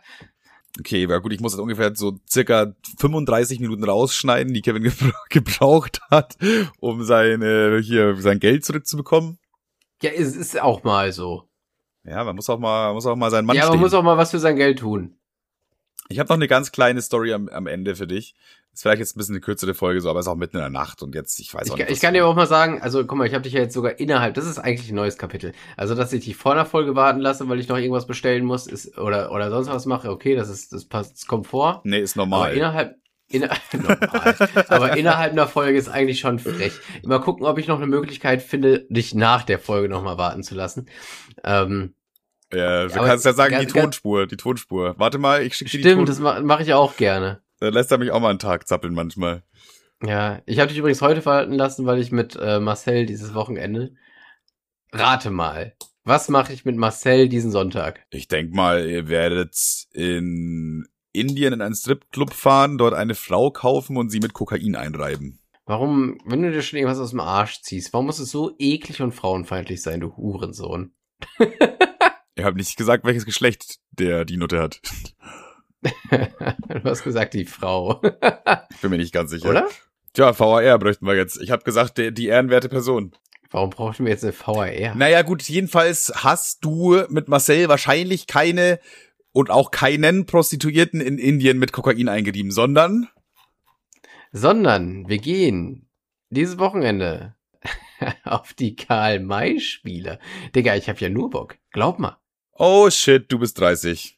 Okay, ja gut, ich muss jetzt ungefähr so circa fünfunddreißig Minuten rausschneiden, die Kevin gebra- gebraucht hat, um seine hier sein Geld zurückzubekommen. Ja, es ist auch mal so. Ja, man muss auch mal muss auch mal seinen Mann Ja, man stehen. muss auch mal was für sein Geld tun. Ich habe noch eine ganz kleine Story am, am Ende für dich. Ist vielleicht jetzt ein bisschen eine kürzere Folge, so, aber ist auch mitten in der Nacht und jetzt, ich weiß auch ich, nicht. Ich kann dir auch mal sagen, also guck mal, ich habe dich ja jetzt sogar innerhalb, das ist eigentlich ein neues Kapitel. Also, dass ich dich vor einer Folge warten lasse, weil ich noch irgendwas bestellen muss, ist oder oder sonst was mache, okay, das ist das passt, das kommt vor. Nee, ist normal. Aber innerhalb innerhalb normal. Aber innerhalb einer Folge ist eigentlich schon frech. Mal gucken, ob ich noch eine Möglichkeit finde, dich nach der Folge noch mal warten zu lassen. Ähm Ja, du kannst ja sagen, ganz, die Tonspur, die Tonspur. Warte mal, ich schicke dir die Stimmt, Tonspur. das mache mach ich auch gerne. Da lässt er mich auch mal einen Tag zappeln manchmal. Ja, ich habe dich übrigens heute verhalten lassen, weil ich mit äh, Marcel dieses Wochenende, rate mal, was mache ich mit Marcel diesen Sonntag? Ich denk mal, ihr werdet in Indien in einen Stripclub fahren, dort eine Frau kaufen und sie mit Kokain einreiben. Warum, wenn du dir schon irgendwas aus dem Arsch ziehst, warum muss es so eklig und frauenfeindlich sein, du Hurensohn? Ich habe nicht gesagt, welches Geschlecht der die Nutte hat. Du hast gesagt, die Frau. Ich bin mir nicht ganz sicher. Oder? Tja, V A R bräuchten wir jetzt. Ich habe gesagt, der, die ehrenwerte Person. Warum brauchen wir jetzt eine V A R? Naja gut, jedenfalls hast du mit Marcel wahrscheinlich keine und auch keinen Prostituierten in Indien mit Kokain eingerieben, sondern... Sondern wir gehen dieses Wochenende auf die Karl-May-Spiele. Digga, ich hab ja nur Bock. Glaub mal. Oh shit, du bist dreißig.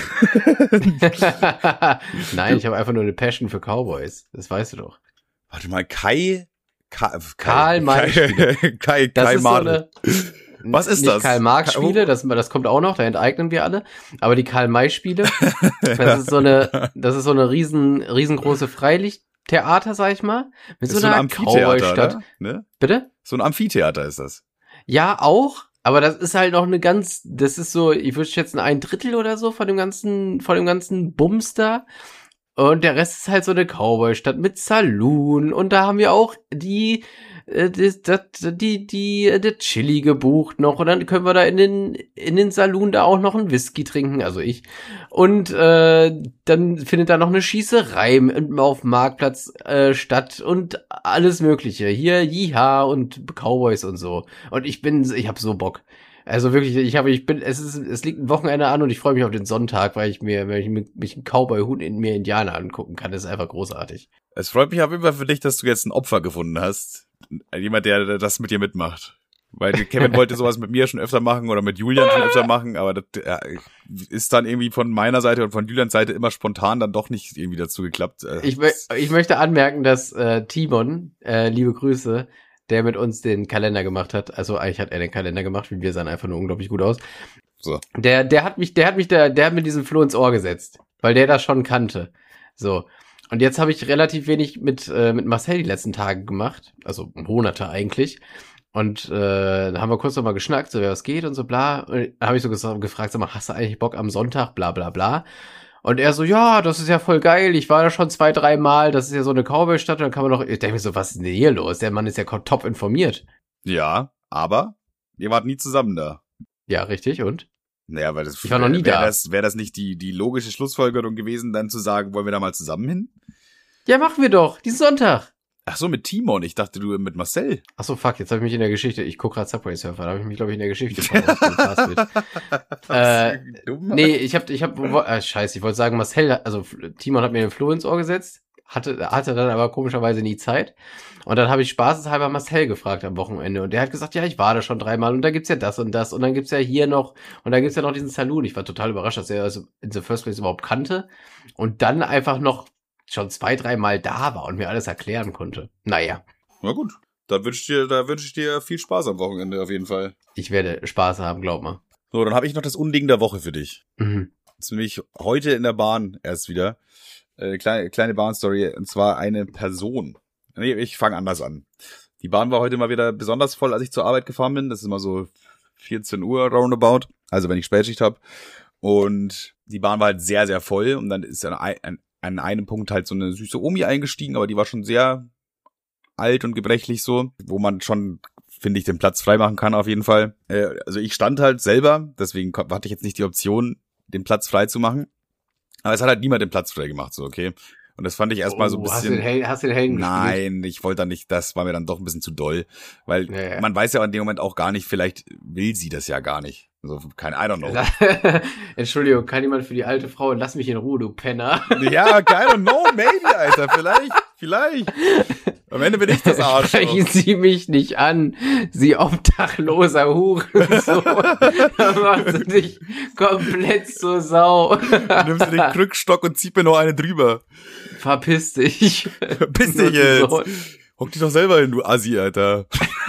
Nein, ich habe einfach nur eine Passion für Cowboys. Das weißt du doch. Warte mal, Kai... Ka- Karl-May-Spiele. Kai, Kai, Das Kai ist so Mare. eine... Was ist nicht das? Karl-Marx-Spiele, das, das kommt auch noch, da enteignen wir alle. Aber die Karl-May-Spiele, das ist so eine, das ist so eine riesen, riesengroße Freilichttheater, sag ich mal. Mit so, so einer ein Amphitheater, ne? Bitte? So ein Amphitheater ist das. Ja, auch. Aber das ist halt noch eine ganz, das ist so, ich würde schätzen, ein Drittel oder so von dem ganzen, von dem ganzen Bums da. Und der Rest ist halt so eine Cowboy-Stadt mit Saloon. Und da haben wir auch die, äh, das, das, die, die, äh, der Chili gebucht noch. Und dann können wir da in den, in den Saloon da auch noch einen Whisky trinken, also ich. Und, äh, dann findet da noch eine Schießerei auf dem Marktplatz, äh, statt und alles Mögliche. Hier, Jiha und Cowboys und so. Und ich bin, ich hab so Bock. Also wirklich, ich habe, ich bin, es ist, es liegt ein Wochenende an und ich freue mich auf den Sonntag, weil ich mir, wenn ich mit, mich einen Cowboy-Hund in mir Indianer angucken kann, das ist einfach großartig. Es freut mich auf jeden Fall für dich, dass du jetzt ein Opfer gefunden hast. Jemand, der das mit dir mitmacht. Weil Kevin wollte sowas mit mir schon öfter machen oder mit Julian schon öfter machen, aber das ja, ist dann irgendwie von meiner Seite und von Julians Seite immer spontan dann doch nicht irgendwie dazu geklappt. Ich, ich möchte anmerken, dass äh, Timon, äh, liebe Grüße, der mit uns den Kalender gemacht hat. Also eigentlich hat er den Kalender gemacht, wie wir sahen einfach nur unglaublich gut aus. So. Der, der hat mich, der hat mich, der, der hat mir diesen Floh ins Ohr gesetzt, weil der das schon kannte. So. Und jetzt habe ich relativ wenig mit, äh, mit Marcel die letzten Tage gemacht. Also Monate eigentlich. Und äh, da haben wir kurz nochmal geschnackt, so wer was geht und so bla. Und da habe ich so ges- gefragt, sag mal, hast du eigentlich Bock am Sonntag, bla bla bla. Und er so, ja, das ist ja voll geil, ich war da schon zwei, drei Mal, das ist ja so eine Cowboy-Stadt, dann kann man noch, ich denke mir so, was ist denn hier los? Der Mann ist ja top informiert. Ja, aber ihr wart nie zusammen da. Ja, richtig, und? Naja, weil das, ich war noch nie wär da. Das, wäre das nicht die, die logische Schlussfolgerung gewesen, dann zu sagen, wollen wir da mal zusammen hin? Ja, machen wir doch, diesen Sonntag. Ach so, mit Timon. Ich dachte, du mit Marcel. Ach so, fuck, jetzt habe ich mich in der Geschichte, ich gucke gerade Subway Surfer, da habe ich mich, glaube ich, in der Geschichte verraten. äh, dumm, nee, ich habe, ich habe, äh, scheiße, ich wollte sagen, Marcel, also Timon hat mir den Floh ins Ohr gesetzt, hatte, hatte dann aber komischerweise nie Zeit. Und dann habe ich spaßeshalber Marcel gefragt am Wochenende. Und der hat gesagt, ja, ich war da schon dreimal und da gibt's ja das und das. Und dann gibt's ja hier noch, und dann gibt's ja noch diesen Saloon. Ich war total überrascht, dass er also in the first place überhaupt kannte. Und dann einfach noch schon zwei, dreimal da war und mir alles erklären konnte. Naja. Na gut. Da wünsche ich dir, da wünsche ich dir viel Spaß am Wochenende auf jeden Fall. Ich werde Spaß haben, glaub mal. So, dann habe ich noch das Unding der Woche für dich. Mhm. Das ist nämlich heute in der Bahn erst wieder. Äh, kleine, kleine Bahnstory, und zwar eine Person. Nee, ich fange anders an. Die Bahn war heute mal wieder besonders voll, als ich zur Arbeit gefahren bin. Das ist immer so vierzehn Uhr roundabout, also wenn ich Spätschicht habe. Und die Bahn war halt sehr, sehr voll. Und dann ist an, ein, an einem Punkt halt so eine süße Omi eingestiegen, aber die war schon sehr alt und gebrechlich so, wo man schon, finde ich, den Platz freimachen kann auf jeden Fall. Äh, also ich stand halt selber, deswegen hatte ich jetzt nicht die Option, den Platz frei zu machen. Aber es hat halt niemand den Platz frei gemacht, so, okay. Und das fand ich erstmal oh, so ein bisschen. Hast du den, Hel- hast du den Helden Nein, gespielt? ich wollte da nicht, das war mir dann doch ein bisschen zu doll. Weil ja, ja. man weiß ja in dem Moment auch gar nicht, vielleicht will sie das ja gar nicht. Also, kein, I don't know. Entschuldigung, kann jemand für die alte Frau, lass mich in Ruhe, du Penner. Ja, I don't know, maybe, Alter, vielleicht, vielleicht. Am Ende bin ich das Arsch. Sprechen Sie mich nicht an, Sie obdachloser Hurensohn. Da machst du dich komplett zur Sau. Nimmst du den Krückstock und zieh mir noch eine drüber. Verpiss dich. Verpiss dich jetzt. Hock dich doch selber hin, du Assi, Alter.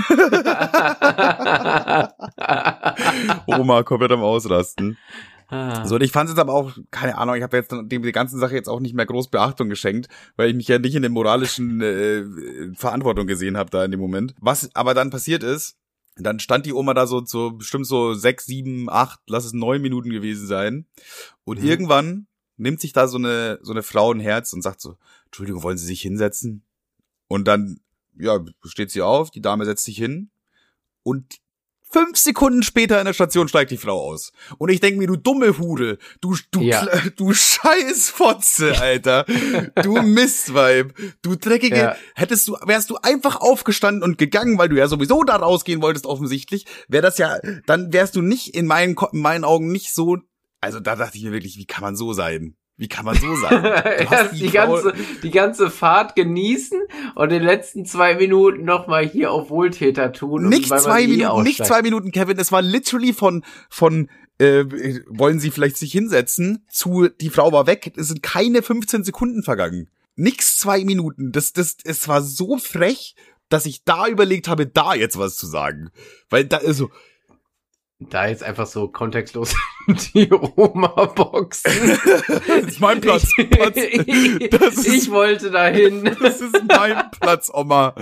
Oma komplett am Ausrasten. So, und ich fand es aber auch, keine Ahnung, ich habe jetzt dem die ganzen Sache jetzt auch nicht mehr groß Beachtung geschenkt, weil ich mich ja nicht in der moralischen äh, Verantwortung gesehen habe da in dem Moment. Was aber dann passiert ist, dann stand die Oma da so, so bestimmt so sechs, sieben, acht, lass es neun Minuten gewesen sein. Und mhm. irgendwann nimmt sich da so eine so eine Frau ein Herz und sagt so, Entschuldigung, wollen Sie sich hinsetzen? Und dann, ja, steht sie auf, die Dame setzt sich hin und fünf Sekunden später in der Station steigt die Frau aus. Und ich denke mir, du dumme Hure, du du ja. du scheiß Fotze, Alter. Du Mistweib, du dreckige, ja. hättest du wärst du einfach aufgestanden und gegangen, weil du ja sowieso da rausgehen wolltest offensichtlich, wäre das ja, dann wärst du nicht in meinen in meinen Augen nicht so, also da dachte ich mir wirklich, wie kann man so sein? Wie kann man so sein? Erst die, die ganze, die ganze Fahrt genießen und in den letzten zwei Minuten nochmal hier auf Wohltäter tun. Nicht zwei Minuten, nicht zwei Minuten, Kevin. Es war literally von, von, äh, wollen Sie vielleicht sich hinsetzen, zu, die Frau war weg. Es sind keine fünfzehn Sekunden vergangen. Nix zwei Minuten. Das, das, es war so frech, dass ich da überlegt habe, da jetzt was zu sagen. Weil da, also, da jetzt einfach so kontextlos die Oma boxen. Das ist mein Platz. Platz. Das ist, ich wollte dahin. Das ist mein Platz, Oma.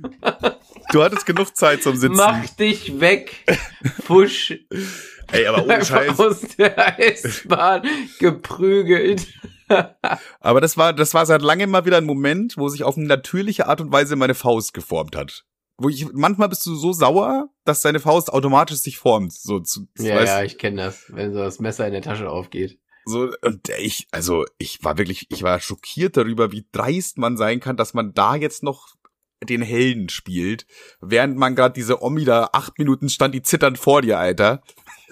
Du hattest genug Zeit zum Sitzen. Mach dich weg, Fusch. Ey, aber ohne Scheiß. Aus der S-Bahn geprügelt. Aber das war, das war seit langem mal wieder ein Moment, wo sich auf eine natürliche Art und Weise meine Faust geformt hat. Wo ich, manchmal bist du so sauer, dass deine Faust automatisch sich formt. So, zu, ja, weißt, ja, ich kenne das, wenn so das Messer in der Tasche aufgeht. So, und ich, also, ich war wirklich, ich war schockiert darüber, wie dreist man sein kann, dass man da jetzt noch den Helden spielt, während man gerade diese Omi da acht Minuten stand, die zitternd vor dir, Alter.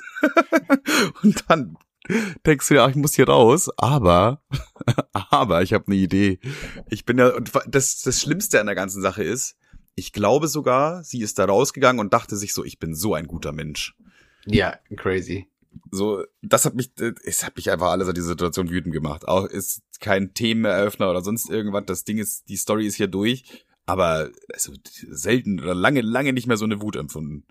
Und dann denkst du ja, ich muss hier raus, aber, aber ich habe eine Idee. Ich bin ja, und das, das Schlimmste an der ganzen Sache ist, ich glaube sogar, sie ist da rausgegangen und dachte sich so, ich bin so ein guter Mensch. Ja, crazy. So, das hat mich, es hat mich einfach alles an dieser Situation wütend gemacht. Auch ist kein Themeneröffner oder sonst irgendwas. Das Ding ist, die Story ist hier durch, aber also selten oder lange, lange nicht mehr so eine Wut empfunden.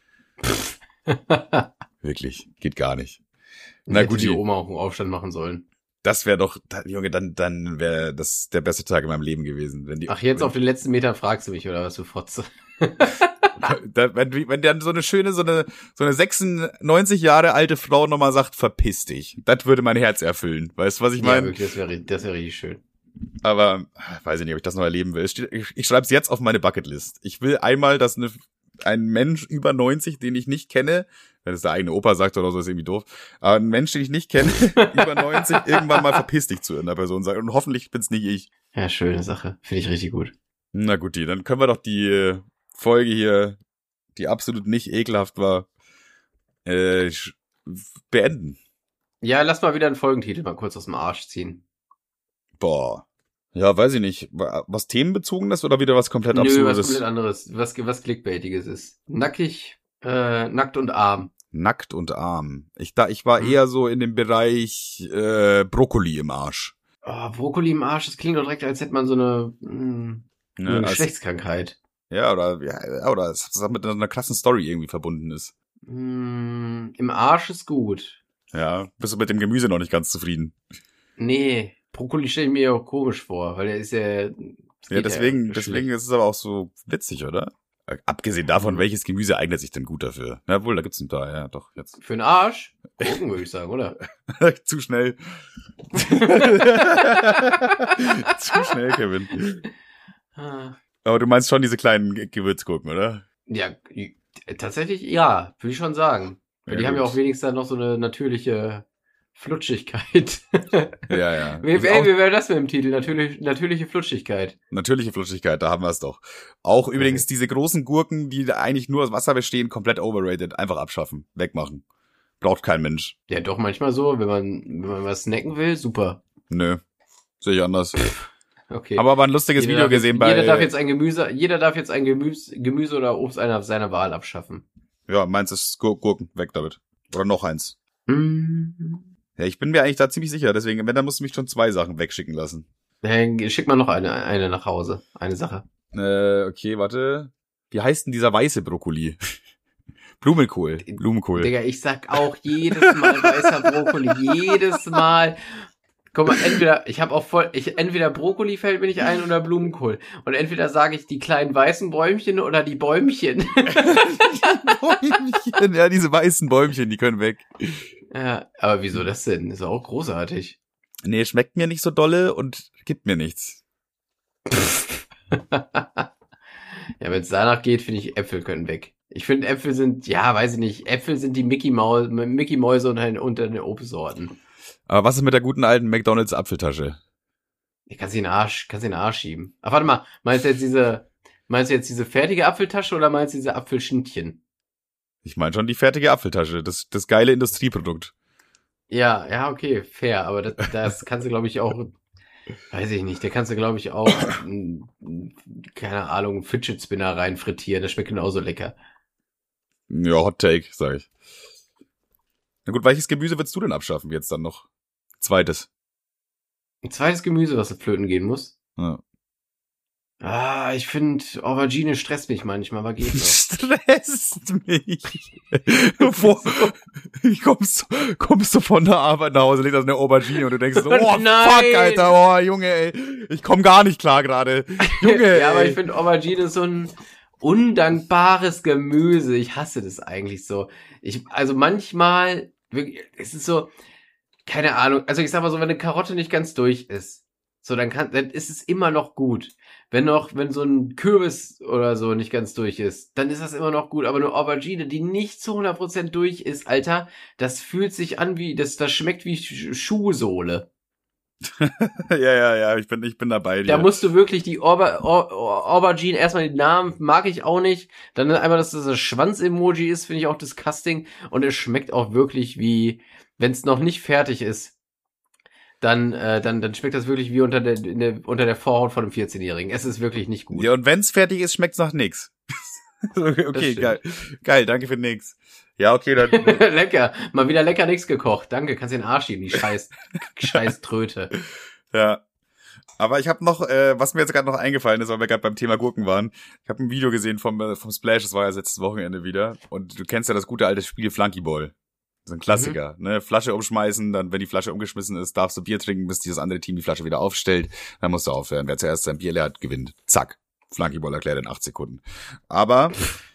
Wirklich, geht gar nicht. Na gut, die Oma auch einen Aufstand machen sollen. Das wäre doch, Junge, dann dann wäre das der beste Tag in meinem Leben gewesen. Wenn die, Ach, jetzt wenn, auf den letzten Metern fragst du mich, oder was, du Fotze? da, wenn, wenn dann so eine schöne, so eine so eine sechsundneunzig Jahre alte Frau nochmal sagt, verpiss dich. Das würde mein Herz erfüllen. Weißt du, was ich meine? Ja, wirklich, das wäre das wäre richtig schön. Aber weiß ich nicht, ob ich das noch erleben will. Ich, ich schreibe es jetzt auf meine Bucketlist. Ich will einmal, dass eine, ein Mensch über neunzig, den ich nicht kenne, wenn es der eigene Opa sagt oder so, ist irgendwie doof, aber ein Mensch, den ich nicht kenne, über neunzig, irgendwann mal verpiss dich zu einer Person sagt. Und hoffentlich bin's nicht ich. Ja, schöne Sache. Finde ich richtig gut. Na gut, dann können wir doch die äh, Folge hier, die absolut nicht ekelhaft war, äh, beenden. Ja, lass mal wieder einen Folgentitel mal kurz aus dem Arsch ziehen. Boah. Ja, weiß ich nicht. Was themenbezogenes oder wieder was komplett Nö, Absurdes? was komplett anderes. Was, was Clickbaitiges ist. Nackig, äh, nackt und arm. Nackt und arm. Ich, da, ich war hm. eher so in dem Bereich äh, Brokkoli im Arsch. Oh, Brokkoli im Arsch, das klingt doch direkt, als hätte man so eine, mh, Ja, eine als- Geschlechtskrankheit. Ja, oder ja, oder es das mit einer krassen Story irgendwie verbunden ist. Mm, Im Arsch ist gut. Ja, bist du mit dem Gemüse noch nicht ganz zufrieden? Nee, Brokkoli stelle ich mir ja auch komisch vor, weil der ist ja... das Ja, geht deswegen, ja deswegen schlecht. ist es aber auch so witzig, oder? Äh, Abgesehen davon, Mhm. welches Gemüse eignet sich denn gut dafür? Ja, wohl, da gibt's ein paar, ja, doch, jetzt. Für den Arsch? Gucken, würde ich sagen, oder? Zu schnell. Zu schnell, Kevin. Ah. Aber du meinst schon diese kleinen Ge- Gewürzgurken, oder? Ja, i- tatsächlich ja, würde ich schon sagen. Weil Ja, die haben ja gut. auch wenigstens noch so eine natürliche Flutschigkeit. Ja, ja. Wie, Ich ey, auch- wie wäre das mit dem Titel? Natürlich, natürliche Flutschigkeit. Natürliche Flutschigkeit, da haben wir es doch. Auch übrigens Okay. diese großen Gurken, die eigentlich nur aus Wasser bestehen, komplett overrated. Einfach abschaffen, wegmachen. Braucht kein Mensch. Ja, doch manchmal so, wenn man, wenn man was snacken will, super. Nö, sehe ich anders. Okay. Aber aber ein lustiges Jeder Video darf jetzt, gesehen bei... Jeder darf jetzt ein Gemüse, jeder darf jetzt ein Gemüse, Gemüse oder Obst einer seiner Wahl abschaffen. Ja, meins ist Gur- Gurken, weg damit. Oder noch eins. Mm. Ja, ich bin mir eigentlich da ziemlich sicher, deswegen, wenn, dann musst du mich schon zwei Sachen wegschicken lassen. Dann schick mal noch eine, eine nach Hause. Eine Sache. Äh, okay, warte. Wie heißt denn dieser weiße Brokkoli? Blumenkohl. Blumenkohl. Digga, ich sag auch jedes Mal weißer Brokkoli. Jedes Mal. Guck mal, entweder, ich habe auch voll, ich, entweder Brokkoli fällt mir nicht ein oder Blumenkohl. Und entweder sage ich die kleinen weißen Bäumchen oder die Bäumchen. Bäumchen, ja, diese weißen Bäumchen, die können weg. Ja, aber wieso das denn? Ist auch großartig. Nee, schmeckt mir nicht so dolle und gibt mir nichts. Ja, wenn es danach geht, finde ich, Äpfel können weg. Ich finde, Äpfel sind, ja, weiß ich nicht, Äpfel sind die Mickey Maus, Mickey Mäuse unter, unter den Obstsorten. Aber was ist mit der guten alten McDonald's Apfeltasche? Ich kann sie in den Arsch, kann sie in den Arsch schieben. Ach, warte mal, meinst du jetzt diese, meinst du jetzt diese fertige Apfeltasche oder meinst du diese Apfelschnittchen? Ich meine schon die fertige Apfeltasche, das, das geile Industrieprodukt. Ja, ja, okay, fair, aber das, das kannst du, glaube ich, auch, weiß ich nicht, da kannst du, glaube ich, auch, mm, keine Ahnung, Fidget Spinner rein frittieren, das schmeckt genauso lecker. Ja, Hot Take, sag ich. Na gut, welches Gemüse willst du denn abschaffen jetzt dann noch? Zweites. Ein zweites Gemüse, was flöten gehen muss. Ja. Ah, ich finde, Aubergine stresst mich manchmal, aber geht noch. Stresst mich. Wo, kommst, kommst du von der Arbeit nach Hause, legst da eine Aubergine und du denkst so, oh Nein. fuck, Alter, oh Junge, ey, ich komm gar nicht klar gerade. Junge, Ja, aber ey. ich finde Aubergine ist so ein undankbares Gemüse. Ich hasse das eigentlich so. Ich, also manchmal, wirklich, es ist so, keine Ahnung, also ich sag mal so, wenn eine Karotte nicht ganz durch ist, so, dann kann, dann ist es immer noch gut. Wenn noch, wenn so ein Kürbis oder so nicht ganz durch ist, dann ist das immer noch gut. Aber eine Aubergine, die nicht zu hundert Prozent durch ist, Alter, das fühlt sich an wie, das, das schmeckt wie Sch- Schuhsohle. Ja, ja, ja, ich bin, ich bin dabei. Da musst du wirklich die Auber, Au- Au- Aubergine, erstmal den Namen mag ich auch nicht. Dann einmal, dass das ein Schwanz-Emoji ist, finde ich auch disgusting. Und es schmeckt auch wirklich wie, wenn es noch nicht fertig ist, dann, äh, dann, dann schmeckt das wirklich wie unter der, in der, unter der Vorhaut von einem vierzehnjährigen. Es ist wirklich nicht gut. Ja, und wenn's fertig ist, schmeckt's nach nix. Okay, okay, stimmt. geil. Geil, danke für nix. Ja, okay, dann. Lecker. Mal wieder lecker nichts gekocht. Danke, kannst dir den Arsch schieben, die scheiß, scheiß Tröte. Ja. Aber ich habe noch, äh, was mir jetzt gerade noch eingefallen ist, weil wir gerade beim Thema Gurken waren. Ich habe ein Video gesehen vom, äh, vom Splash, das war ja letztes Wochenende wieder. Und du kennst ja das gute alte Spiel Flunkyball. So ein Klassiker, ne? Flasche umschmeißen, dann, wenn die Flasche umgeschmissen ist, darfst du Bier trinken, bis dieses andere Team die Flasche wieder aufstellt. Dann musst du aufhören. Wer zuerst sein Bier leer hat, gewinnt. Zack. Flunkyball erklärt in acht Sekunden. Aber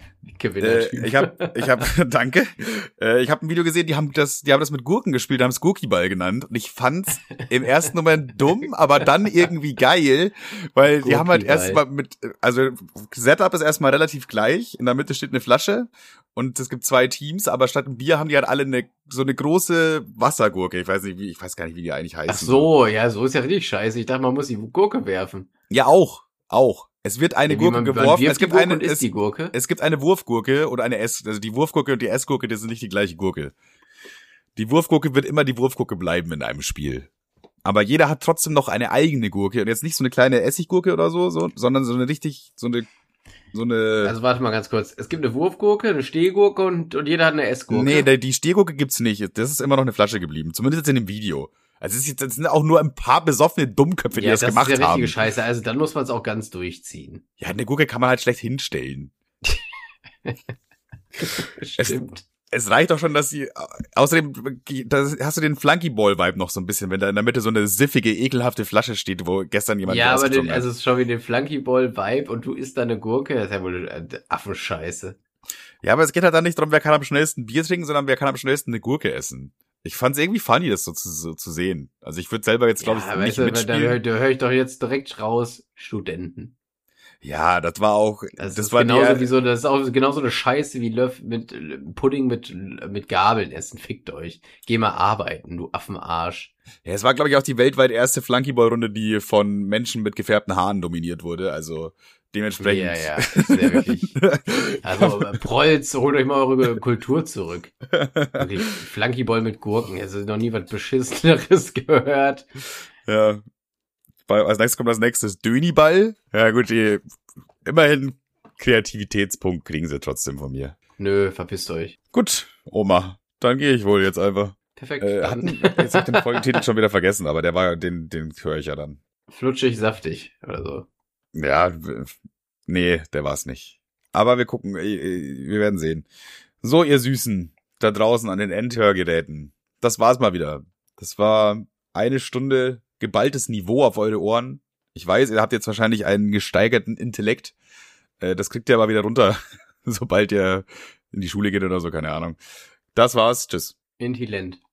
Äh, ich habe, ich habe, danke. Äh, ich habe ein Video gesehen, die haben das, die haben das mit Gurken gespielt, haben es Gurkiball genannt und ich fand's im ersten Moment dumm, aber dann irgendwie geil, weil die haben halt Gurkiball. erstmal mit, also Setup ist erstmal relativ gleich. In der Mitte steht eine Flasche und es gibt zwei Teams, aber statt ein Bier haben die halt alle eine so eine große Wassergurke. Ich weiß nicht, wie, ich weiß gar nicht, wie die eigentlich heißen. Ach so, ja, so ist ja richtig scheiße. Ich dachte, man muss die Gurke werfen. Ja, auch, auch. Es wird eine Ja, wie Gurke man- man geworfen. wirft Es gibt die Gurke eine, und isst es, die Gurke. es gibt eine Wurfgurke oder eine Ess, also die Wurfgurke und die Essgurke, das sind nicht die gleiche Gurke. Die Wurfgurke wird immer die Wurfgurke bleiben in einem Spiel. Aber jeder hat trotzdem noch eine eigene Gurke und jetzt nicht so eine kleine Essiggurke oder so, so, sondern so eine richtig, so eine, so eine, Also warte mal ganz kurz. Es gibt eine Wurfgurke, eine Stehgurke und, und jeder hat eine Essgurke. nee, die, die Stiergurke gibt's nicht. Das ist immer noch eine Flasche geblieben. Zumindest jetzt in dem Video. Also es ist jetzt, das sind auch nur ein paar besoffene Dummköpfe, die ja, das, das gemacht ist ja haben. richtige Scheiße. Also dann muss man es auch ganz durchziehen. Ja, eine Gurke kann man halt schlecht hinstellen. Stimmt. Es reicht doch schon, dass sie, außerdem das, hast du den Flunkyball-Vibe noch so ein bisschen, wenn da in der Mitte so eine siffige, ekelhafte Flasche steht, wo gestern jemand Ja, aber rausgezogen den, also es ist schon wie den Flunkyball-Vibe und du isst da eine Gurke, das ist ja wohl äh, Affenscheiße. Ja, aber es geht halt dann nicht darum, wer kann am schnellsten Bier trinken, sondern wer kann am schnellsten eine Gurke essen. Ich fand's irgendwie funny, das so zu, so zu sehen. Also ich würde selber jetzt, glaube Ja, ich, weißt nicht du, da mitspielen. höre da hör ich doch jetzt direkt raus, Studenten. Ja, das war auch, Das, das ist war genauso die, wie so, das ist auch genauso eine Scheiße wie Löff mit äh, Pudding mit mit Gabeln essen. Fickt euch. Geh mal arbeiten, du Affenarsch. ja, es war, glaube ich, auch die weltweit erste Flunkyball-Runde, die von Menschen mit gefärbten Haaren dominiert wurde, also dementsprechend. Ja, ja, das ist ja wirklich. Also äh, Prolls, holt euch mal eure Kultur zurück. Wirklich, Flunkyball mit Gurken. Also noch nie was Beschisseneres gehört. Ja. Bei- Als nächstes kommt das nächste Döniball. Ja gut, die, immerhin Kreativitätspunkt kriegen sie trotzdem von mir. Nö, verpisst euch. Gut, Oma, dann gehe ich wohl jetzt einfach. Perfekt. Äh, Dann hatten, jetzt hab ich den Folgentitel schon wieder vergessen, aber der war, den, den höre ich ja dann. flutschig, saftig oder so. Ja, w- nee, der war's nicht. Aber wir gucken, äh, äh, wir werden sehen. So, ihr Süßen, da draußen an den Endhörgeräten. Das war's mal wieder. Das war eine Stunde geballtes Niveau auf eure Ohren. Ich weiß, ihr habt jetzt wahrscheinlich einen gesteigerten Intellekt. Äh, das kriegt ihr aber wieder runter, sobald ihr in die Schule geht oder so, keine Ahnung. Das war's, tschüss. Intilent.